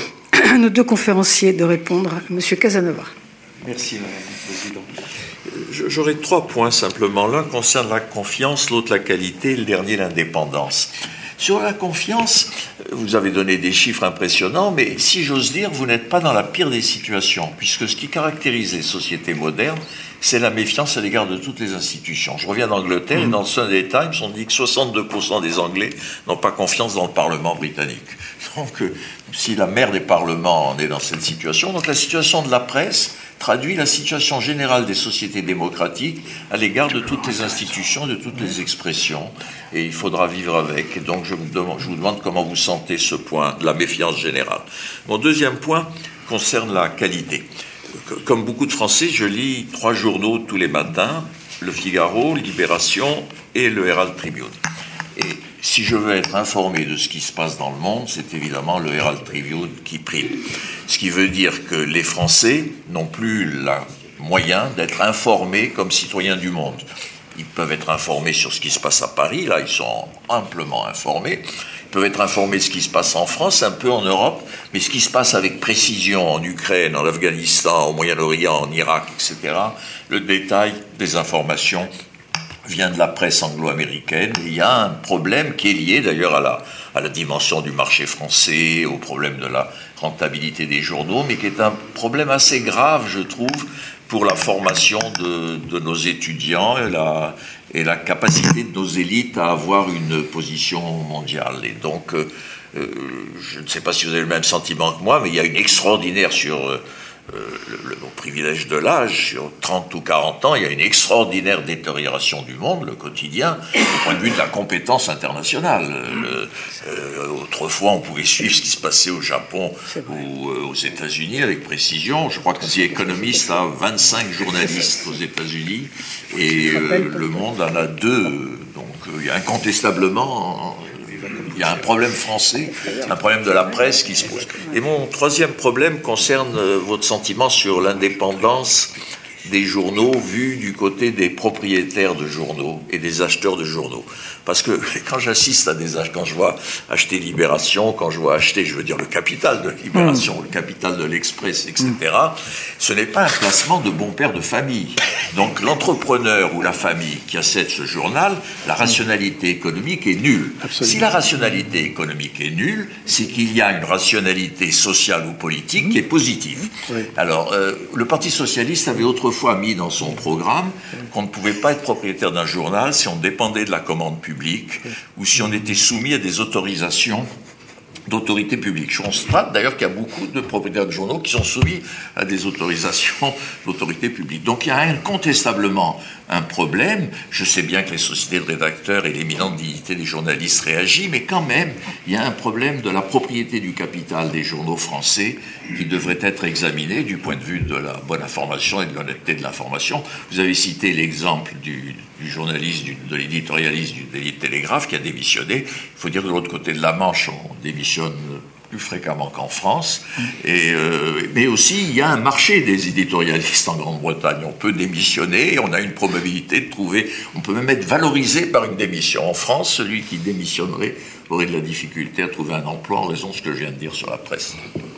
[SPEAKER 4] à nos deux conférenciers de répondre? Monsieur Casanova.
[SPEAKER 6] Merci, Madame la Présidente. J'aurais trois points simplement. L'un concerne la confiance, l'autre la qualité, le dernier l'indépendance. Sur la confiance, vous avez donné des chiffres impressionnants, mais si j'ose dire, vous n'êtes pas dans la pire des situations, puisque ce qui caractérise les sociétés modernes, c'est la méfiance à l'égard de toutes les institutions. Je reviens d'Angleterre, et dans le Sunday Times, on dit que soixante-deux pour cent des Anglais n'ont pas confiance dans le Parlement britannique. Donc, si la mère des parlements en est dans cette situation, donc la situation de la presse traduit la situation générale des sociétés démocratiques à l'égard de toutes les institutions, de toutes les expressions, et il faudra vivre avec. Et donc, je, me demande, je vous demande comment vous sentez ce point de la méfiance générale. Mon deuxième point concerne la qualité. Comme beaucoup de Français, je lis trois journaux tous les matins, Le Figaro, Libération et le Herald Tribune. Et si je veux être informé de ce qui se passe dans le monde, c'est évidemment le Herald Tribune qui prime. Ce qui veut dire que les Français n'ont plus le moyen d'être informés comme citoyens du monde. Ils peuvent être informés sur ce qui se passe à Paris, là ils sont amplement informés. Ils peuvent être informés de ce qui se passe en France, un peu en Europe, mais ce qui se passe avec précision en Ukraine, en Afghanistan, au Moyen-Orient, en Irak, et cetera, le détail des informations vient de la presse anglo-américaine. Il y a un problème qui est lié d'ailleurs à la, à la dimension du marché français, au problème de la rentabilité des journaux, mais qui est un problème assez grave, je trouve, pour la formation de, de nos étudiants et la, et la capacité de nos élites à avoir une position mondiale. Et donc, euh, euh, je ne sais pas si vous avez le même sentiment que moi, mais il y a une extraordinaire sur... Euh, Euh, le, le, au privilège de l'âge, sur trente ou quarante ans, il y a une extraordinaire détérioration du monde, le quotidien, au point de vue de la compétence internationale. Le, euh, autrefois, on pouvait suivre ce qui se passait au Japon ou euh, aux États-Unis avec précision. Je crois que The Economist a vingt-cinq journalistes aux États-Unis et euh, le Monde en a deux. Donc, euh, il y a incontestablement... Il y a un problème français, un problème de la presse qui se pose. Et mon troisième problème concerne votre sentiment sur l'indépendance des journaux vus du côté des propriétaires de journaux et des acheteurs de journaux. Parce que quand j'assiste à des achats, quand je vois acheter Libération, quand je vois acheter, je veux dire, le capital de Libération, mmh. le capital de l'Express, et cetera, mmh. ce n'est pas un placement de bon père de famille. Donc l'entrepreneur ou la famille qui achète ce journal, la rationalité économique est nulle. Absolument. Si la rationalité économique est nulle, c'est qu'il y a une rationalité sociale ou politique mmh. qui est positive. Oui. Alors, euh, le Parti socialiste avait autrefois mis dans son programme qu'on ne pouvait pas être propriétaire d'un journal si on dépendait de la commande publique ou si on était soumis à des autorisations d'autorité publique. Je constate d'ailleurs qu'il y a beaucoup de propriétaires de journaux qui sont soumis à des autorisations d'autorité publique. Donc il y a incontestablement un problème. Je sais bien que les sociétés de rédacteurs et l'éminente dignité des journalistes réagissent, mais quand même, il y a un problème de la propriété du capital des journaux français qui devrait être examiné du point de vue de la bonne information et de l'honnêteté de l'information. Vous avez cité l'exemple du, du journaliste, du, de l'éditorialiste du Daily Telegraph qui a démissionné. Il faut dire que de l'autre côté de la Manche, on démissionne plus fréquemment qu'en France, et, euh, mais aussi il y a un marché des éditorialistes en Grande-Bretagne. On peut démissionner, on a une probabilité de trouver, on peut même être valorisé par une démission. En France, celui qui démissionnerait aurait de la difficulté à trouver un emploi en raison de ce que je viens de dire sur la presse.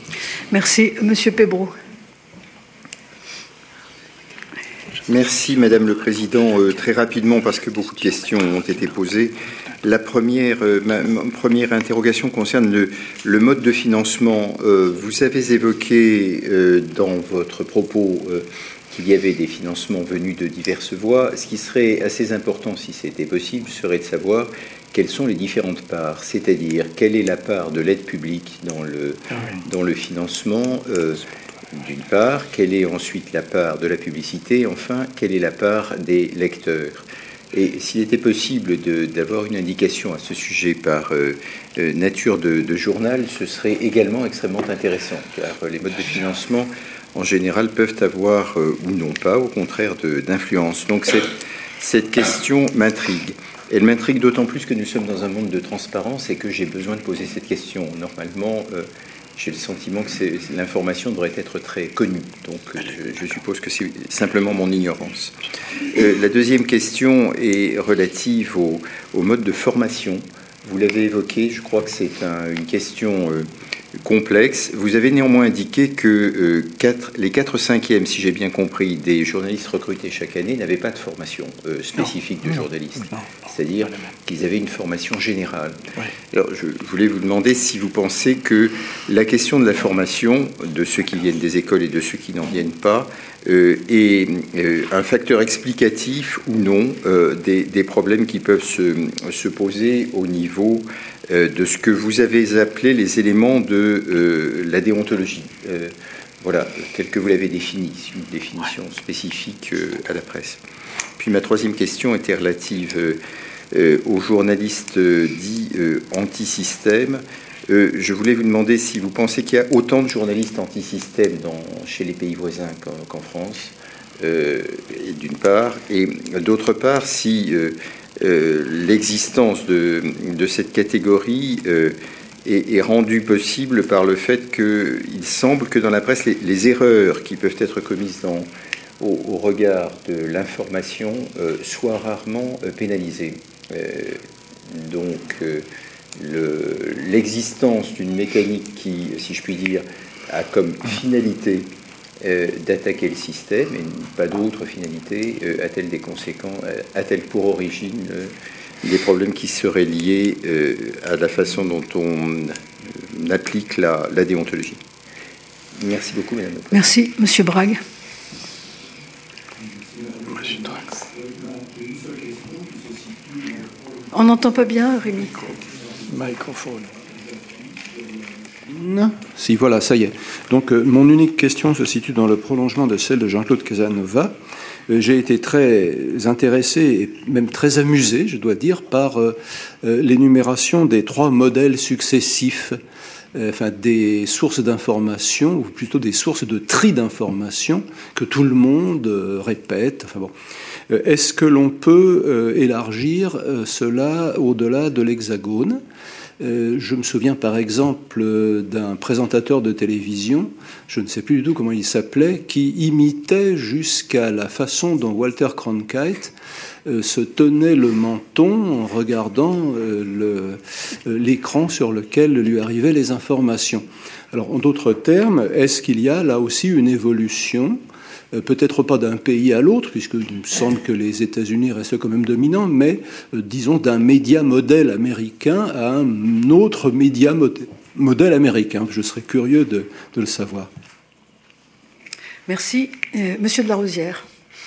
[SPEAKER 4] Merci. Monsieur Pébrou.
[SPEAKER 7] Merci Madame le Président. Euh, très rapidement, parce que beaucoup de questions ont été posées. La première, euh, ma, ma première interrogation concerne le, le mode de financement. Euh, vous avez évoqué euh, dans votre propos euh, qu'il y avait des financements venus de diverses voies. Ce qui serait assez important, si c'était possible, serait de savoir quelles sont les différentes parts, c'est-à-dire quelle est la part de l'aide publique dans le, dans le financement, euh, d'une part, quelle est ensuite la part de la publicité, enfin, quelle est la part des lecteurs. Et s'il était possible de, d'avoir une indication à ce sujet par euh, euh, nature de, de journal, ce serait également extrêmement intéressant, car les modes de financement en général, peuvent avoir, euh, ou non pas, au contraire, de, d'influence. Donc cette, cette question m'intrigue. Elle m'intrigue d'autant plus que nous sommes dans un monde de transparence et que j'ai besoin de poser cette question. Normalement, euh, j'ai le sentiment que c'est, l'information devrait être très connue. Donc je, je suppose que c'est simplement mon ignorance. Euh, la deuxième question est relative au, au mode de formation. Vous l'avez évoqué, je crois que c'est un, une question euh, complexe. Vous avez néanmoins indiqué que euh, quatre, les quatre cinquièmes, si j'ai bien compris, des journalistes recrutés chaque année n'avaient pas de formation euh, spécifique non, de journaliste. Non, non, c'est-à-dire qu'ils avaient une formation générale. Oui. Alors, je voulais vous demander si vous pensez que la question de la formation de ceux qui viennent des écoles et de ceux qui n'en viennent pas euh, est euh, un facteur explicatif ou non euh, des, des problèmes qui peuvent se, se poser au niveau euh, de ce que vous avez appelé les éléments de euh, la déontologie. Euh, voilà, tel que vous l'avez défini, une définition spécifique euh, à la presse. Puis ma troisième question était relative euh, euh, aux journalistes euh, dits euh, anti-système. Euh, je voulais vous demander si vous pensez qu'il y a autant de journalistes anti-système dans, chez les pays voisins qu'en, qu'en France, euh, d'une part, et d'autre part, si euh, euh, l'existence de, de cette catégorie euh, est, est rendue possible par le fait qu'il semble que dans la presse, les, les erreurs qui peuvent être commises dans, au, au regard de l'information euh, soient rarement euh, pénalisées. Euh, donc... Euh, Le, l'existence d'une mécanique qui, si je puis dire, a comme finalité euh, d'attaquer le système et pas d'autre finalité, euh, a-t-elle des conséquences, euh, a-t-elle pour origine euh, des problèmes qui seraient liés euh, à la façon dont on euh, applique la, la déontologie. Merci beaucoup, Madame la Présidente.
[SPEAKER 4] Merci, Monsieur Brague. On n'entend pas bien, Rémi.
[SPEAKER 2] Microphone.
[SPEAKER 8] Si, voilà, ça y est. Donc, euh, mon unique question se situe dans le prolongement de celle de Jean-Claude Casanova. Euh, j'ai été très intéressé et même très amusé, je dois dire, par euh, euh, l'énumération des trois modèles successifs, euh, enfin des sources d'information, ou plutôt des sources de tri d'information que tout le monde euh, répète. Enfin bon. Euh, est-ce que l'on peut euh, élargir euh, cela au-delà de l'Hexagone ? Euh, je me souviens par exemple d'un présentateur de télévision, je ne sais plus du tout comment il s'appelait, qui imitait jusqu'à la façon dont Walter Cronkite euh, se tenait le menton en regardant euh, le, euh, l'écran sur lequel lui arrivaient les informations. Alors, en d'autres termes, est-ce qu'il y a là aussi une évolution ? Peut-être pas d'un pays à l'autre, puisqu'il me semble que les États-Unis restent quand même dominants, mais euh, disons d'un média modèle américain à un autre média modèle, modèle américain. Je serais curieux de, de le savoir.
[SPEAKER 4] Merci. Euh, Monsieur de la Rosière.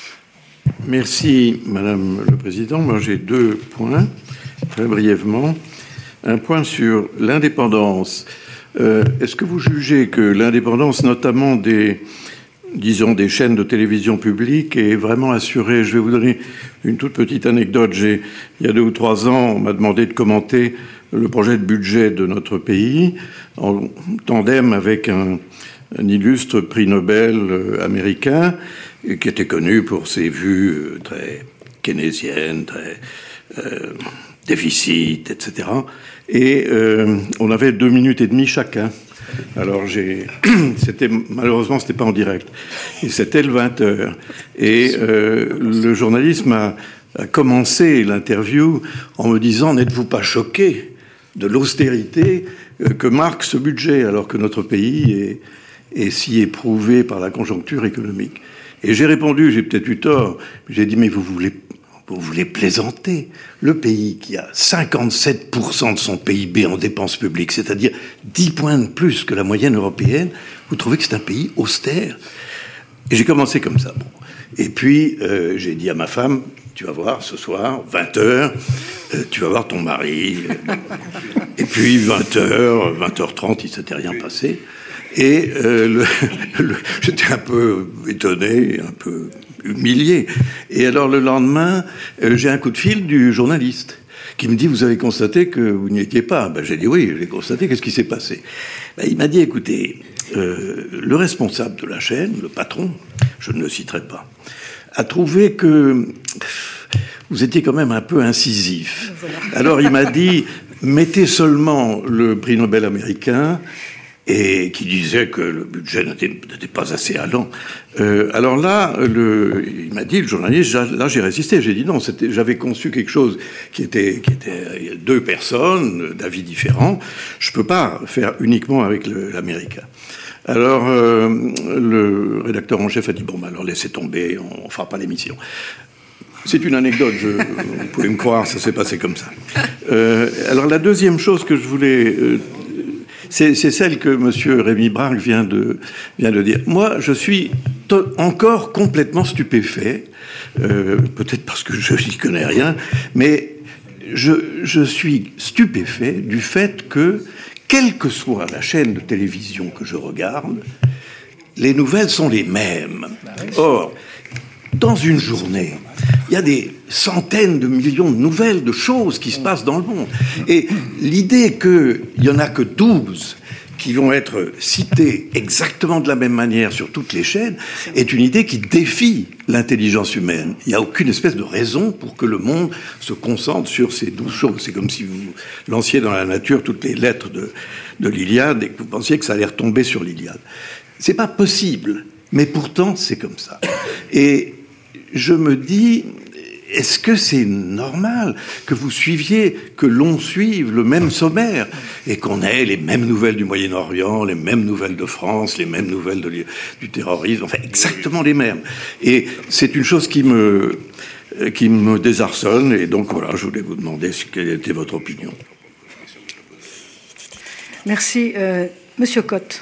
[SPEAKER 9] Merci, Madame le Président. Moi, j'ai deux points, très brièvement. Un point sur l'indépendance. Euh, est-ce que vous jugez que l'indépendance, notamment des... disons, des chaînes de télévision publiques est vraiment assurée? Je vais vous donner une toute petite anecdote. J'ai, il y a deux ou trois ans, on m'a demandé de commenter le projet de budget de notre pays en tandem avec un, un illustre prix Nobel américain qui était connu pour ses vues très keynésiennes, très euh, déficit, et cetera. Et euh, on avait deux minutes et demie chacun. Alors j'ai, c'était malheureusement c'était pas en direct, et c'était le vingt heures. Et euh, le journaliste m'a a commencé l'interview en me disant: n'êtes-vous pas choqué de l'austérité que marque ce budget, alors que notre pays est, est si éprouvé par la conjoncture économique? Et j'ai répondu, j'ai peut-être eu tort, j'ai dit: mais vous voulez Vous voulez plaisanter? Le pays qui a cinquante-sept pour cent de son P I B en dépenses publiques, c'est-à-dire dix points de plus que la moyenne européenne, vous trouvez que c'est un pays austère? Et j'ai commencé comme ça. Bon. Et puis, euh, j'ai dit à ma femme: tu vas voir, ce soir, vingt heures, euh, tu vas voir ton mari. Et puis, vingt heures, vingt heures trente, il ne s'était rien passé. Et euh, le, le, j'étais un peu étonné, un peu humilié. Et alors le lendemain, euh, j'ai un coup de fil du journaliste qui me dit: vous avez constaté que vous n'y étiez pas? Ben, j'ai dit: oui, j'ai constaté. Qu'est-ce qui s'est passé? Ben, il m'a dit: écoutez, euh, le responsable de la chaîne, le patron, je ne le citerai pas, a trouvé que vous étiez quand même un peu incisif. Voilà. Alors il m'a dit, mettez seulement le prix Nobel américain, et qui disait que le budget n'était, n'était pas assez allant. Euh, alors là, le, il m'a dit, le journaliste, là j'ai résisté, j'ai dit non, c'était, j'avais conçu quelque chose qui était, qui était deux personnes, d'avis différents, je peux pas faire uniquement avec le, l'américain. Alors, euh, le rédacteur en chef a dit, bon, bah, alors laissez tomber, on, on fera pas l'émission. C'est une anecdote, je, vous pouvez me croire, ça s'est passé comme ça. Euh, alors la deuxième chose que je voulais... Euh, C'est, c'est celle que M. Rémy Braque vient de, vient de dire. Moi, je suis to- encore complètement stupéfait, euh, peut-être parce que je n'y connais rien, mais je, je suis stupéfait du fait que, quelle que soit la chaîne de télévision que je regarde, les nouvelles sont les mêmes. Or, dans une journée, il y a des centaines de millions de nouvelles, de choses qui se passent dans le monde. Et l'idée qu'il n'y en a que douze qui vont être citées exactement de la même manière sur toutes les chaînes est une idée qui défie l'intelligence humaine. Il n'y a aucune espèce de raison pour que le monde se concentre sur ces douze choses. C'est comme si vous lanciez dans la nature toutes les lettres de, de l'Iliade et que vous pensiez que ça allait retomber sur l'Iliade. C'est pas possible, mais pourtant c'est comme ça. Et je me dis, est-ce que c'est normal que vous suiviez, que l'on suive le même sommaire et qu'on ait les mêmes nouvelles du Moyen-Orient, les mêmes nouvelles de France, les mêmes nouvelles de, du terrorisme, enfin exactement les mêmes. Et c'est une chose qui me, qui me désarçonne, et donc voilà, je voulais vous demander quelle était votre opinion.
[SPEAKER 4] Merci. Euh, Monsieur Cotte.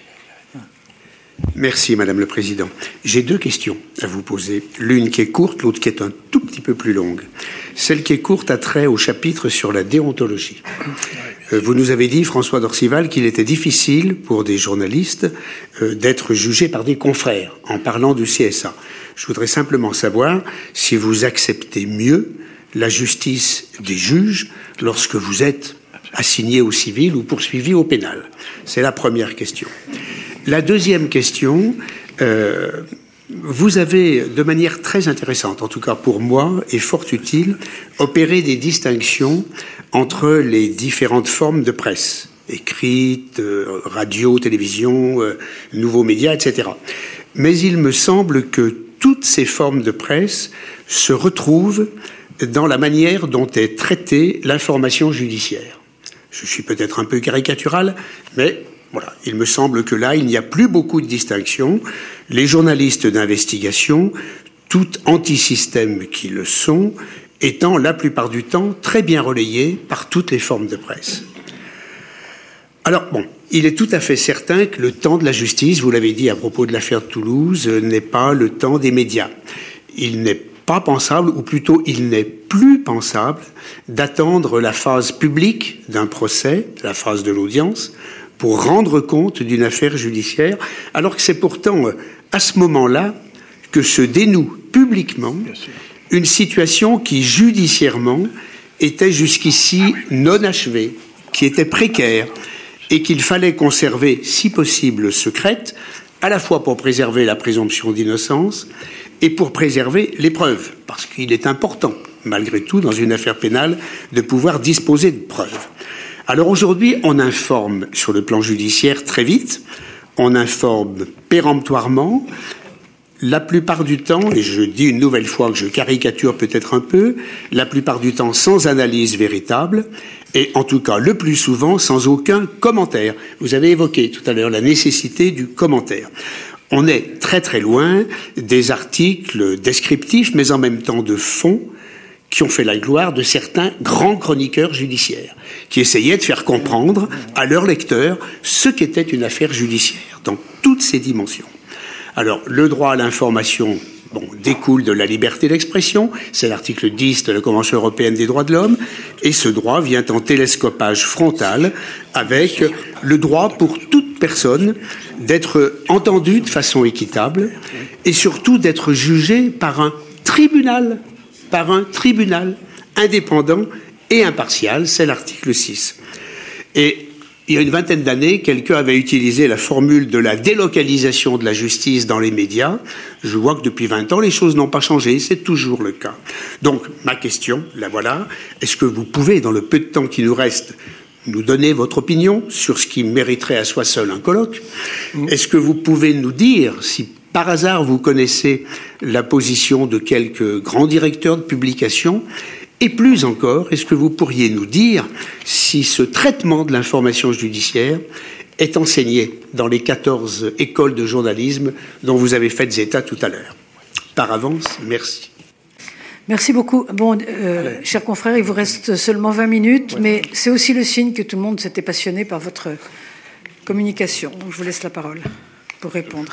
[SPEAKER 10] Merci, Madame le Président. J'ai deux questions à vous poser. L'une qui est courte, l'autre qui est un tout petit peu plus longue. Celle qui est courte a trait au chapitre sur la déontologie. Euh, vous nous avez dit, François d'Orcival, qu'il était difficile pour des journalistes euh, d'être jugés par des confrères en parlant du C S A. Je voudrais simplement savoir si vous acceptez mieux la justice des juges lorsque vous êtes assigné au civil ou poursuivi au pénal. C'est la première question. La deuxième question, euh, vous avez, de manière très intéressante, en tout cas pour moi, et fort utile, opéré des distinctions entre les différentes formes de presse, écrite, euh, radio, télévision, euh, nouveaux médias, et cetera. Mais il me semble que toutes ces formes de presse se retrouvent dans la manière dont est traitée l'information judiciaire. Je suis peut-être un peu caricatural, mais... Voilà, il me semble que là, il n'y a plus beaucoup de distinctions. Les journalistes d'investigation, tout anti-système qui le sont, étant la plupart du temps très bien relayés par toutes les formes de presse. Alors, bon, il est tout à fait certain que le temps de la justice, vous l'avez dit à propos de l'affaire de Toulouse, n'est pas le temps des médias. Il n'est pas pensable, ou plutôt il n'est plus pensable, d'attendre la phase publique d'un procès, la phase de l'audience, pour rendre compte d'une affaire judiciaire, alors que c'est pourtant à ce moment-là que se dénoue publiquement une situation qui, judiciairement, était jusqu'ici non achevée, qui était précaire, et qu'il fallait conserver, si possible, secrète, à la fois pour préserver la présomption d'innocence et pour préserver les preuves, parce qu'il est important, malgré tout, dans une affaire pénale, de pouvoir disposer de preuves. Alors aujourd'hui, on informe sur le plan judiciaire très vite, on informe péremptoirement, la plupart du temps, et je dis une nouvelle fois que je caricature peut-être un peu, la plupart du temps sans analyse véritable, et en tout cas le plus souvent sans aucun commentaire. Vous avez évoqué tout à l'heure la nécessité du commentaire. On est très très loin des articles descriptifs, mais en même temps de fond, qui ont fait la gloire de certains grands chroniqueurs judiciaires, qui essayaient de faire comprendre à leurs lecteurs ce qu'était une affaire judiciaire, dans toutes ses dimensions. Alors, le droit à l'information, bon, découle de la liberté d'expression, c'est l'article dix de la Convention européenne des droits de l'homme, et ce droit vient en télescopage frontal avec le droit pour toute personne d'être entendue de façon équitable, et surtout d'être jugée par un tribunal par un tribunal indépendant et impartial, c'est l'article six. Et Il y a une vingtaine d'années, quelqu'un avait utilisé la formule de la délocalisation de la justice dans les médias. Je vois que depuis vingt ans, les choses n'ont pas changé. C'est toujours le cas. Donc, ma question, la voilà. Est-ce que vous pouvez, dans le peu de temps qui nous reste, nous donner votre opinion sur ce qui mériterait à soi seul un colloque? Est-ce que vous pouvez nous dire si, par hasard, vous connaissez la position de quelques grands directeurs de publication? Et plus encore, est-ce que vous pourriez nous dire si ce traitement de l'information judiciaire est enseigné dans les quatorze écoles de journalisme dont vous avez fait état tout à l'heure? Par avance, merci.
[SPEAKER 4] Merci beaucoup. Bon, euh, chers confrères, il vous reste seulement vingt minutes, ouais. Mais c'est aussi le signe que tout le monde s'était passionné par votre communication. Donc, je vous laisse la parole pour répondre.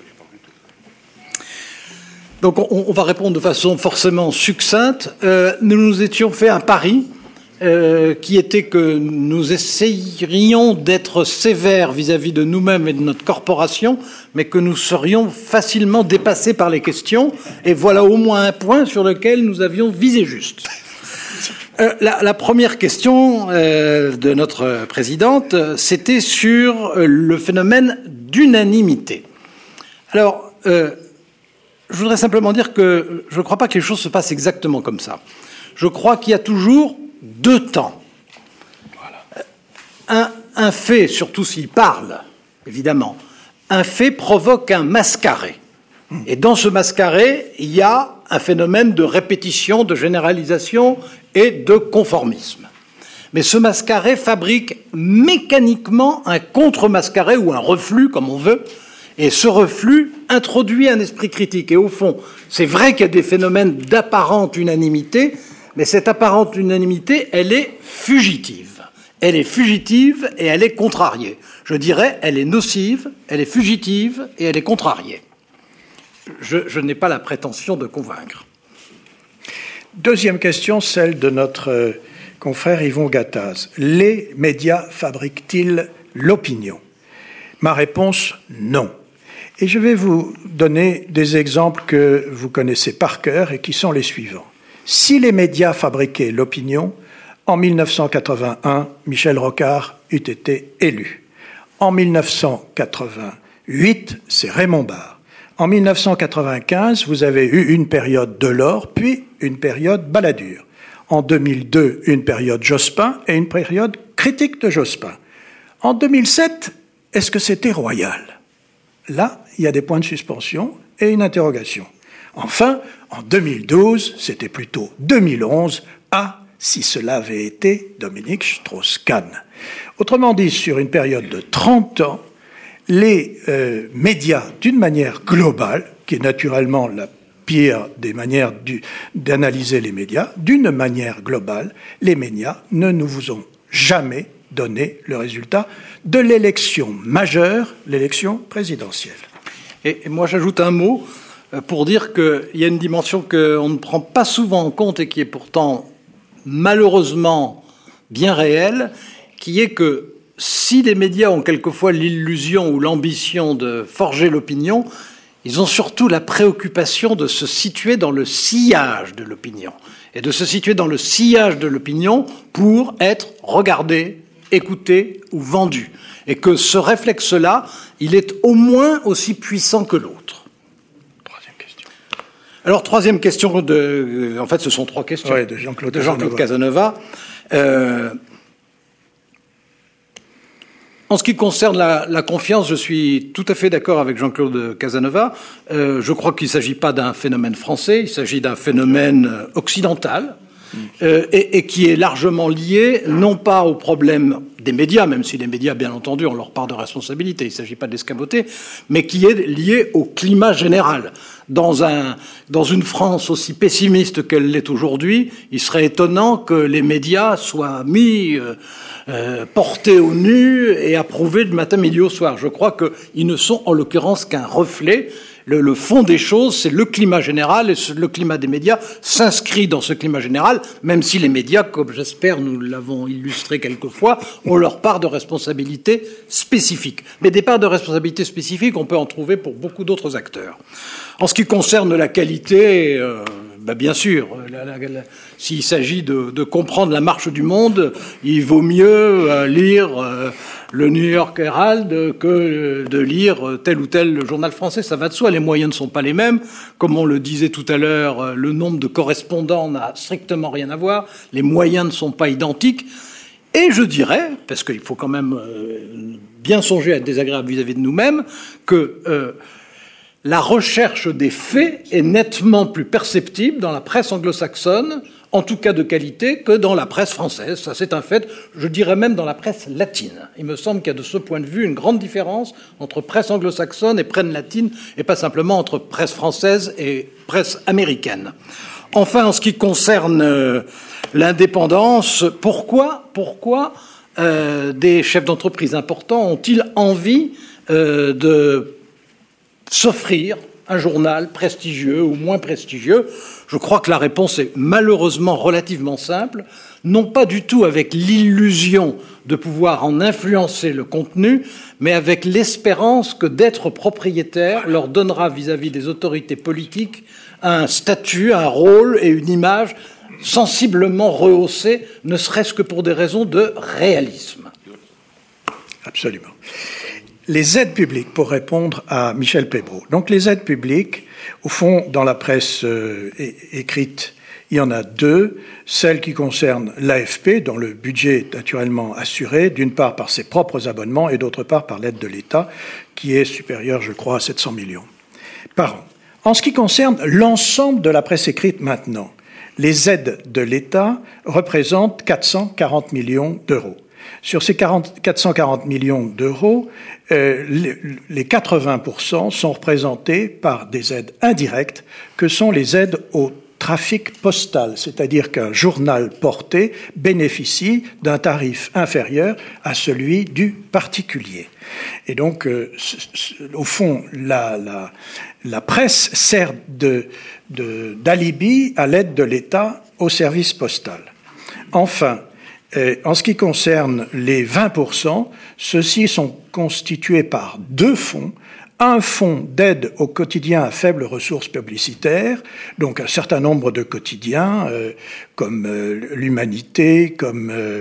[SPEAKER 3] Donc on, on va répondre de façon forcément succincte. Euh, nous nous étions fait un pari euh, qui était que nous essayerions d'être sévères vis-à-vis de nous-mêmes et de notre corporation, mais que nous serions facilement dépassés par les questions. Et voilà au moins un point sur lequel nous avions visé juste. Euh, la, la première question euh, de notre présidente, c'était sur le phénomène d'unanimité. Alors, euh, je voudrais simplement dire que je ne crois pas que les choses se passent exactement comme ça. Je crois qu'il y a toujours deux temps. Voilà. Un, un fait, surtout s'il parle, évidemment, un fait provoque un mascaré. Et dans ce mascaré, il y a un phénomène de répétition, de généralisation et de conformisme. Mais ce mascaré fabrique mécaniquement un contre-mascaré ou un reflux, comme on veut. Et ce reflux introduit un esprit critique. Et au fond, c'est vrai qu'il y a des phénomènes d'apparente unanimité, mais cette apparente unanimité, elle est fugitive. Elle est fugitive et elle est contrariée. Je dirais, elle est nocive, elle est fugitive et elle est contrariée. Je, je n'ai pas la prétention de convaincre.
[SPEAKER 2] Deuxième question, celle de notre confrère Yvon Gattaz. Les médias fabriquent-ils l'opinion? Ma réponse, non. Et je vais vous donner des exemples que vous connaissez par cœur et qui sont les suivants. Si les médias fabriquaient l'opinion, en mille neuf cent quatre-vingt-un, Michel Rocard eût été élu. En mille neuf cent quatre-vingt-huit, c'est Raymond Barre. En mille neuf cent quatre-vingt-quinze, vous avez eu une période Delors, puis une période Balladur. En deux mille deux, une période Jospin et une période critique de Jospin. En deux mille sept, est-ce que c'était royal? Là, il y a des points de suspension et une interrogation. Enfin, en deux mille douze, c'était plutôt deux mille onze. Ah, si cela avait été Dominique Strauss-Kahn. Autrement dit, sur une période de trente ans, les euh, médias, d'une manière globale, qui est naturellement la pire des manières du, d'analyser les médias, d'une manière globale, les médias ne nous ont jamais donné le résultat de l'élection majeure, l'élection présidentielle.
[SPEAKER 3] Et, et moi, j'ajoute un mot pour dire qu'il y a une dimension qu'on ne prend pas souvent en compte et qui est pourtant malheureusement bien réelle, qui est que si les médias ont quelquefois l'illusion ou l'ambition de forger l'opinion, ils ont surtout la préoccupation de se situer dans le sillage de l'opinion, et de se situer dans le sillage de l'opinion pour être regardé, écouté ou vendu. Et que ce réflexe-là, il est au moins aussi puissant que l'autre.
[SPEAKER 2] Troisième question.
[SPEAKER 3] Alors, troisième question, de, en fait, ce sont trois questions.
[SPEAKER 2] Ouais, de Jean-Claude
[SPEAKER 3] de Jean-Claude Casanova. Euh, En ce qui concerne la, la confiance, je suis tout à fait d'accord avec Jean-Claude Casanova. Euh, je crois qu'il ne s'agit pas d'un phénomène français, il s'agit d'un phénomène occidental euh, et, et qui est largement lié, non pas au problème des médias, même si les médias, bien entendu, ont leur part de responsabilité, il ne s'agit pas de l'escamoter, mais qui est lié au climat général. Dans, un, dans une France aussi pessimiste qu'elle l'est aujourd'hui, il serait étonnant que les médias soient mis... Euh, Euh, portés au nu et approuvés de matin, midi au soir. Je crois qu'ils ne sont en l'occurrence qu'un reflet. Le, le fond des choses, c'est le climat général, et ce, le climat des médias s'inscrit dans ce climat général, même si les médias, comme j'espère nous l'avons illustré quelquefois, ont leur part de responsabilité spécifique. Mais des parts de responsabilité spécifiques, on peut en trouver pour beaucoup d'autres acteurs. En ce qui concerne la qualité, euh, ben bien sûr, la, la, la, s'il s'agit de, de comprendre la marche du monde, il vaut mieux euh, lire euh, le New York Herald que de lire tel ou tel journal français. Ça va de soi, les moyens ne sont pas les mêmes. Comme on le disait tout à l'heure, le nombre de correspondants n'a strictement rien à voir. Les moyens ne sont pas identiques. Et je dirais, parce qu'il faut quand même euh, bien songer à être désagréable vis-à-vis de nous-mêmes, que euh, la recherche des faits est nettement plus perceptible dans la presse anglo-saxonne, en tout cas de qualité, que dans la presse française. Ça, c'est un fait. Je dirais même dans la presse latine. Il me semble qu'il y a de ce point de vue une grande différence entre presse anglo-saxonne et presse latine, et pas simplement entre presse française et presse américaine. Enfin, en ce qui concerne euh, l'indépendance, pourquoi, pourquoi euh, des chefs d'entreprise importants ont-ils envie euh, de s'offrir un journal prestigieux ou moins prestigieux? Je crois que la réponse est malheureusement relativement simple, non pas du tout avec l'illusion de pouvoir en influencer le contenu, mais avec l'espérance que d'être propriétaire leur donnera vis-à-vis des autorités politiques un statut, un rôle et une image sensiblement rehaussée, ne serait-ce que pour des raisons de réalisme.
[SPEAKER 2] Absolument. Les aides publiques, pour répondre à Michel Pébroux. Donc les aides publiques, au fond, dans la presse euh, écrite, il y en a deux. Celle qui concerne l'A F P, dont le budget est naturellement assuré, d'une part par ses propres abonnements et d'autre part par l'aide de l'État, qui est supérieure, je crois, à sept cents millions par an. En ce qui concerne l'ensemble de la presse écrite maintenant, les aides de l'État représentent quatre cent quarante millions d'euros. Sur ces quatre cent quarante millions d'euros, euh, les, les quatre-vingts pour cent sont représentés par des aides indirectes, que sont les aides au trafic postal, c'est-à-dire qu'un journal porté bénéficie d'un tarif inférieur à celui du particulier. Et donc, euh, au fond, la, la, la presse sert de, de, d'alibi à l'aide de l'État au service postal. Enfin, euh, en ce qui concerne les vingt pour cent, ceux-ci sont constitués par deux fonds. Un fonds d'aide aux quotidiens à faibles ressources publicitaires, donc un certain nombre de quotidiens, euh, comme euh, l'Humanité, comme euh,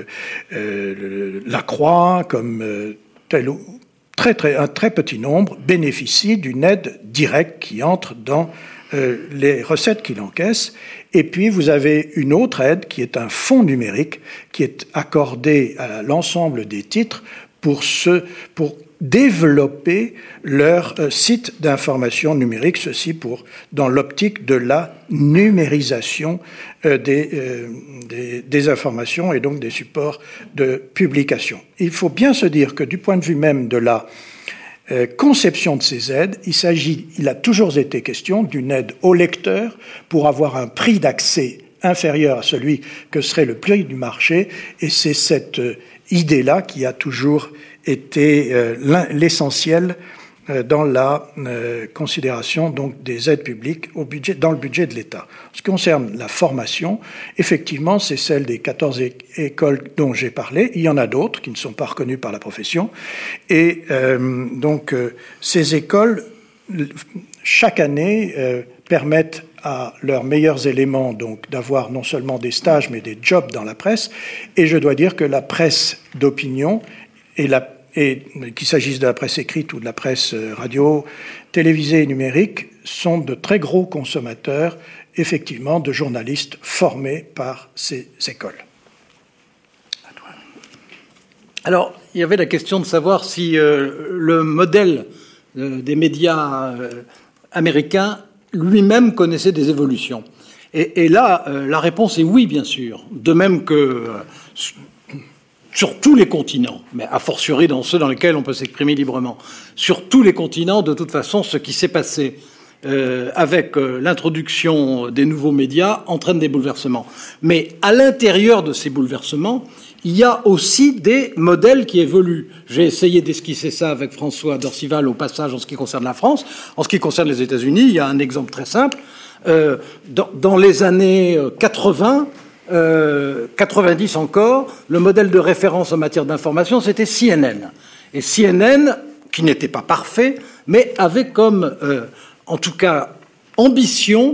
[SPEAKER 2] euh, La Croix, comme euh, tel ou très, très, un très petit nombre bénéficient d'une aide directe qui entre dans euh, les recettes qu'il encaisse. Et puis vous avez une autre aide qui est un fonds numérique qui est accordé à l'ensemble des titres pour ce, pour développer leur euh, site d'information numérique, ceci pour dans l'optique de la numérisation euh, des, euh, des, des informations et donc des supports de publication. Il faut bien se dire que du point de vue même de la euh, conception de ces aides, il s'agit, il a toujours été question d'une aide au lecteur pour avoir un prix d'accès inférieur à celui que serait le prix du marché, et c'est cette euh, idée-là qui a toujours été euh, l'essentiel euh, dans la euh, considération donc des aides publiques au budget, dans le budget de l'État. En ce qui concerne la formation, effectivement, c'est celle des quatorze é- écoles dont j'ai parlé. Il y en a d'autres qui ne sont pas reconnues par la profession. Et euh, donc, euh, ces écoles, chaque année, euh, permettent à leurs meilleurs éléments donc d'avoir non seulement des stages, mais des jobs dans la presse. Et je dois dire que la presse d'opinion et la et qu'il s'agisse de la presse écrite ou de la presse radio, télévisée et numérique, sont de très gros consommateurs, effectivement, de journalistes formés par ces écoles.
[SPEAKER 3] Alors, il y avait la question de savoir si euh, le modèle euh, des médias euh, américains lui-même connaissait des évolutions. Et, et là, euh, la réponse est oui, bien sûr. De même que... Euh, sur tous les continents, mais a fortiori dans ceux dans lesquels on peut s'exprimer librement, sur tous les continents, de toute façon, ce qui s'est passé euh, avec euh, l'introduction des nouveaux médias entraîne des bouleversements. Mais à l'intérieur de ces bouleversements, il y a aussi des modèles qui évoluent. J'ai essayé d'esquisser ça avec François Dorcival au passage en ce qui concerne la France. En ce qui concerne les États-Unis, il y a un exemple très simple. Euh, dans, dans les années quatre-vingts, Euh, quatre-vingt-dix encore, le modèle de référence en matière d'information, c'était C N N. Et C N N, qui n'était pas parfait, mais avait comme, euh, en tout cas, ambition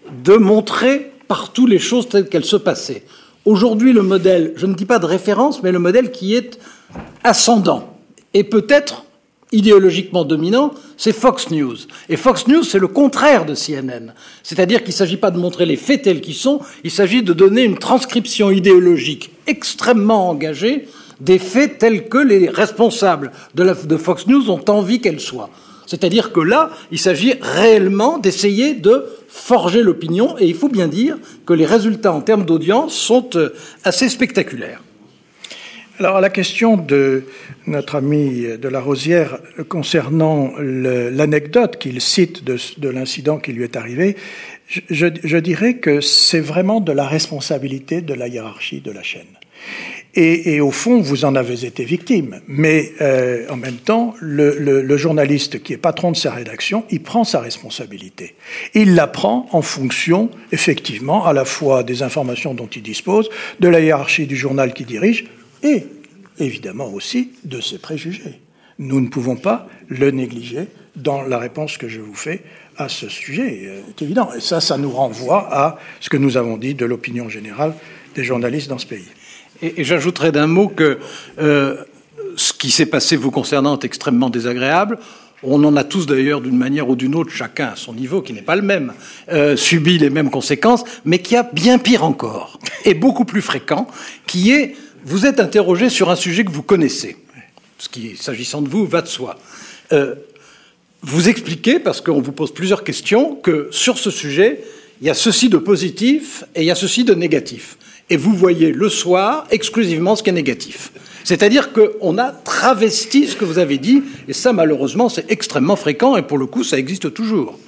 [SPEAKER 3] de montrer partout les choses telles qu'elles se passaient. Aujourd'hui, le modèle, je ne dis pas de référence, mais le modèle qui est ascendant et peut-être idéologiquement dominant, c'est Fox News. Et Fox News, c'est le contraire de C N N. C'est-à-dire qu'il ne s'agit pas de montrer les faits tels qu'ils sont, il s'agit de donner une transcription idéologique extrêmement engagée des faits tels que les responsables de, la, de Fox News ont envie qu'elle soit. C'est-à-dire que là, il s'agit réellement d'essayer de forger l'opinion, et il faut bien dire que les résultats en termes d'audience sont assez spectaculaires.
[SPEAKER 2] Alors, à la question de notre ami de la Rosière concernant le, l'anecdote qu'il cite de, de l'incident qui lui est arrivé, je, je, je dirais que c'est vraiment de la responsabilité de la hiérarchie de la chaîne. Et, et au fond, vous en avez été victime. Mais euh, en même temps, le, le, le journaliste qui est patron de sa rédaction, il prend sa responsabilité. Il la prend en fonction, effectivement, à la fois des informations dont il dispose, de la hiérarchie du journal qu'il dirige, et évidemment aussi de ses préjugés. Nous ne pouvons pas le négliger dans la réponse que je vous fais à ce sujet. C'est évident. Et ça, ça nous renvoie à ce que nous avons dit de l'opinion générale des journalistes dans ce pays.
[SPEAKER 3] Et, et j'ajouterai d'un mot que euh, ce qui s'est passé vous concernant est extrêmement désagréable. On en a tous d'ailleurs d'une manière ou d'une autre, chacun à son niveau, qui n'est pas le même, euh, subi les mêmes conséquences, mais qui a bien pire encore, et beaucoup plus fréquent, qui est, vous êtes interrogé sur un sujet que vous connaissez, ce qui, s'agissant de vous, va de soi. Euh, vous expliquez, parce qu'on vous pose plusieurs questions, que sur ce sujet, il y a ceci de positif et il y a ceci de négatif. Et vous voyez le soir exclusivement ce qui est négatif. C'est-à-dire qu'on a travesti ce que vous avez dit, et ça, malheureusement, c'est extrêmement fréquent, et pour le coup, ça existe toujours.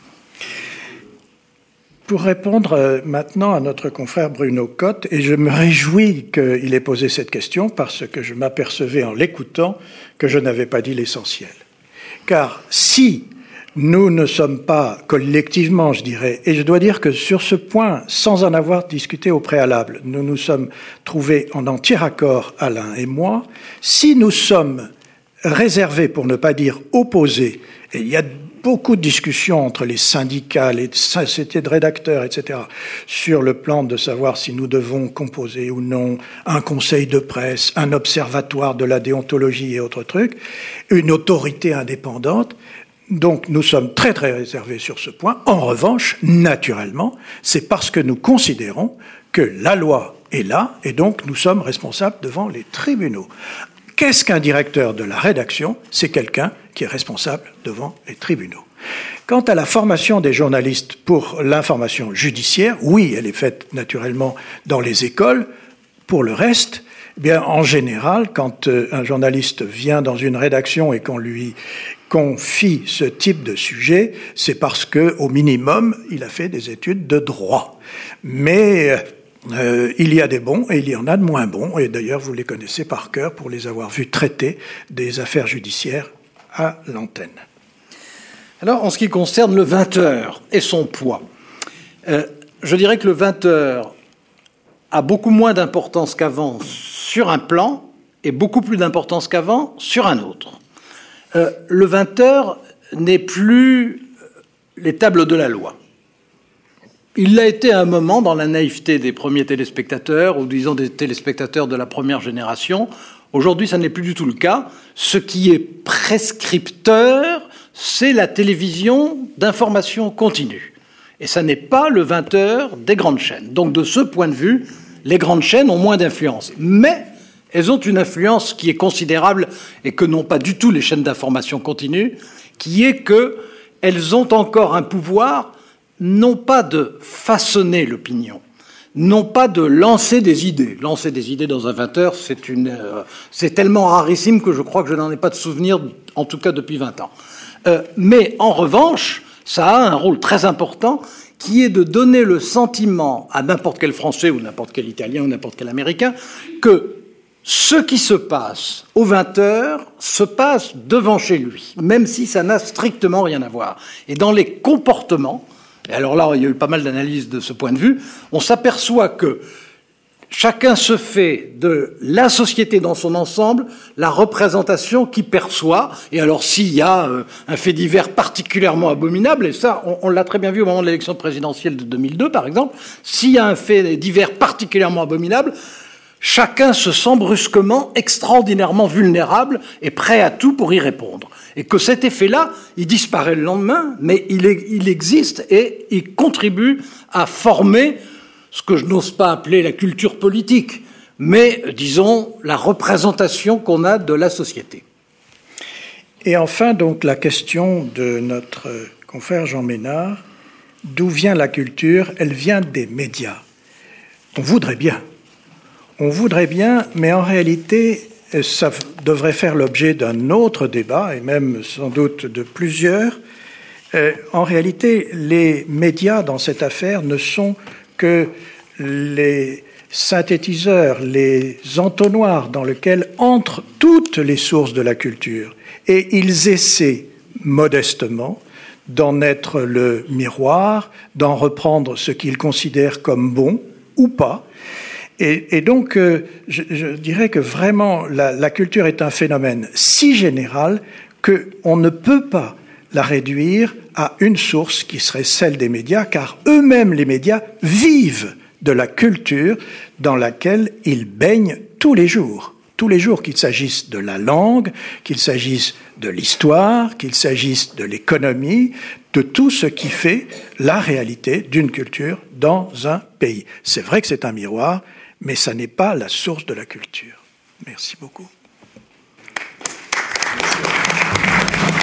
[SPEAKER 2] Pour répondre maintenant à notre confrère Bruno Cotte, et je me réjouis qu'il ait posé cette question, parce que je m'apercevais en l'écoutant que je n'avais pas dit l'essentiel. Car si nous ne sommes pas collectivement, je dirais, et je dois dire que sur ce point, sans en avoir discuté au préalable, nous nous sommes trouvés en entier accord, Alain et moi, si nous sommes réservés, pour ne pas dire opposés, et il y a beaucoup de discussions entre les syndicats, les sociétés de rédacteurs, et cetera, sur le plan de savoir si nous devons composer ou non un conseil de presse, un observatoire de la déontologie et autres trucs, une autorité indépendante. Donc nous sommes très très réservés sur ce point. En revanche, naturellement, c'est parce que nous considérons que la loi est là et donc nous sommes responsables devant les tribunaux. Qu'est-ce qu'un directeur de la rédaction ? C'est quelqu'un qui est responsable devant les tribunaux. Quant à la formation des journalistes pour l'information judiciaire, oui, elle est faite naturellement dans les écoles. Pour le reste, eh bien, en général, quand un journaliste vient dans une rédaction et qu'on lui confie ce type de sujet, c'est parce que, au minimum, il a fait des études de droit. Mais euh, il y a des bons et il y en a de moins bons. Et d'ailleurs, vous les connaissez par cœur pour les avoir vus traiter des affaires judiciaires à l'antenne.
[SPEAKER 3] Alors, en ce qui concerne le vingt heures et son poids, euh, je dirais que le vingt heures a beaucoup moins d'importance qu'avant sur un plan et beaucoup plus d'importance qu'avant sur un autre. Euh, le vingt heures n'est plus les tables de la loi. Il l'a été à un moment dans la naïveté des premiers téléspectateurs, ou disons des téléspectateurs de la première génération. Aujourd'hui, ça n'est plus du tout le cas. Ce qui est prescripteur, c'est la télévision d'information continue. Et ça n'est pas le vingt heures des grandes chaînes. Donc, de ce point de vue, les grandes chaînes ont moins d'influence. Mais elles ont une influence qui est considérable et que n'ont pas du tout les chaînes d'information continue, qui est qu'elles ont encore un pouvoir, non pas de façonner l'opinion, non pas de lancer des idées. Lancer des idées dans un vingt heures, c'est, une, euh, c'est tellement rarissime que je crois que je n'en ai pas de souvenir, en tout cas depuis vingt ans. Euh, mais en revanche, ça a un rôle très important qui est de donner le sentiment à n'importe quel Français ou n'importe quel Italien ou n'importe quel Américain que ce qui se passe aux vingt heures se passe devant chez lui, même si ça n'a strictement rien à voir. Et dans les comportements, et alors là, il y a eu pas mal d'analyses de ce point de vue, on s'aperçoit que chacun se fait de la société dans son ensemble la représentation qu'il perçoit. Et alors, s'il y a euh, un fait divers particulièrement abominable, et ça, on, on l'a très bien vu au moment de l'élection présidentielle de deux mille deux, par exemple, s'il y a un fait divers particulièrement abominable, chacun se sent brusquement extraordinairement vulnérable et prêt à tout pour y répondre. Et que cet effet-là, il disparaît le lendemain, mais il, est, il existe et il contribue à former ce que je n'ose pas appeler la culture politique, mais, disons, la représentation qu'on a de la société.
[SPEAKER 2] Et enfin, donc, la question de notre confrère Jean Ménard, d'où vient la culture? Elle vient des médias. On voudrait bien. On voudrait bien, mais en réalité, ça devrait faire l'objet d'un autre débat, et même sans doute de plusieurs. Euh, en réalité, les médias dans cette affaire ne sont que les synthétiseurs, les entonnoirs dans lesquels entrent toutes les sources de la culture. Et ils essaient modestement d'en être le miroir, d'en reprendre ce qu'ils considèrent comme bon ou pas. Et, et donc, euh, je, je dirais que vraiment, la, la culture est un phénomène si général qu'on ne peut pas la réduire à une source qui serait celle des médias, car eux-mêmes, les médias, vivent de la culture dans laquelle ils baignent tous les jours. Tous les jours, qu'il s'agisse de la langue, qu'il s'agisse de l'histoire, qu'il s'agisse de l'économie, de tout ce qui fait la réalité d'une culture dans un pays. C'est vrai que c'est un miroir, mais ça n'est pas la source de la culture. Merci beaucoup. Merci.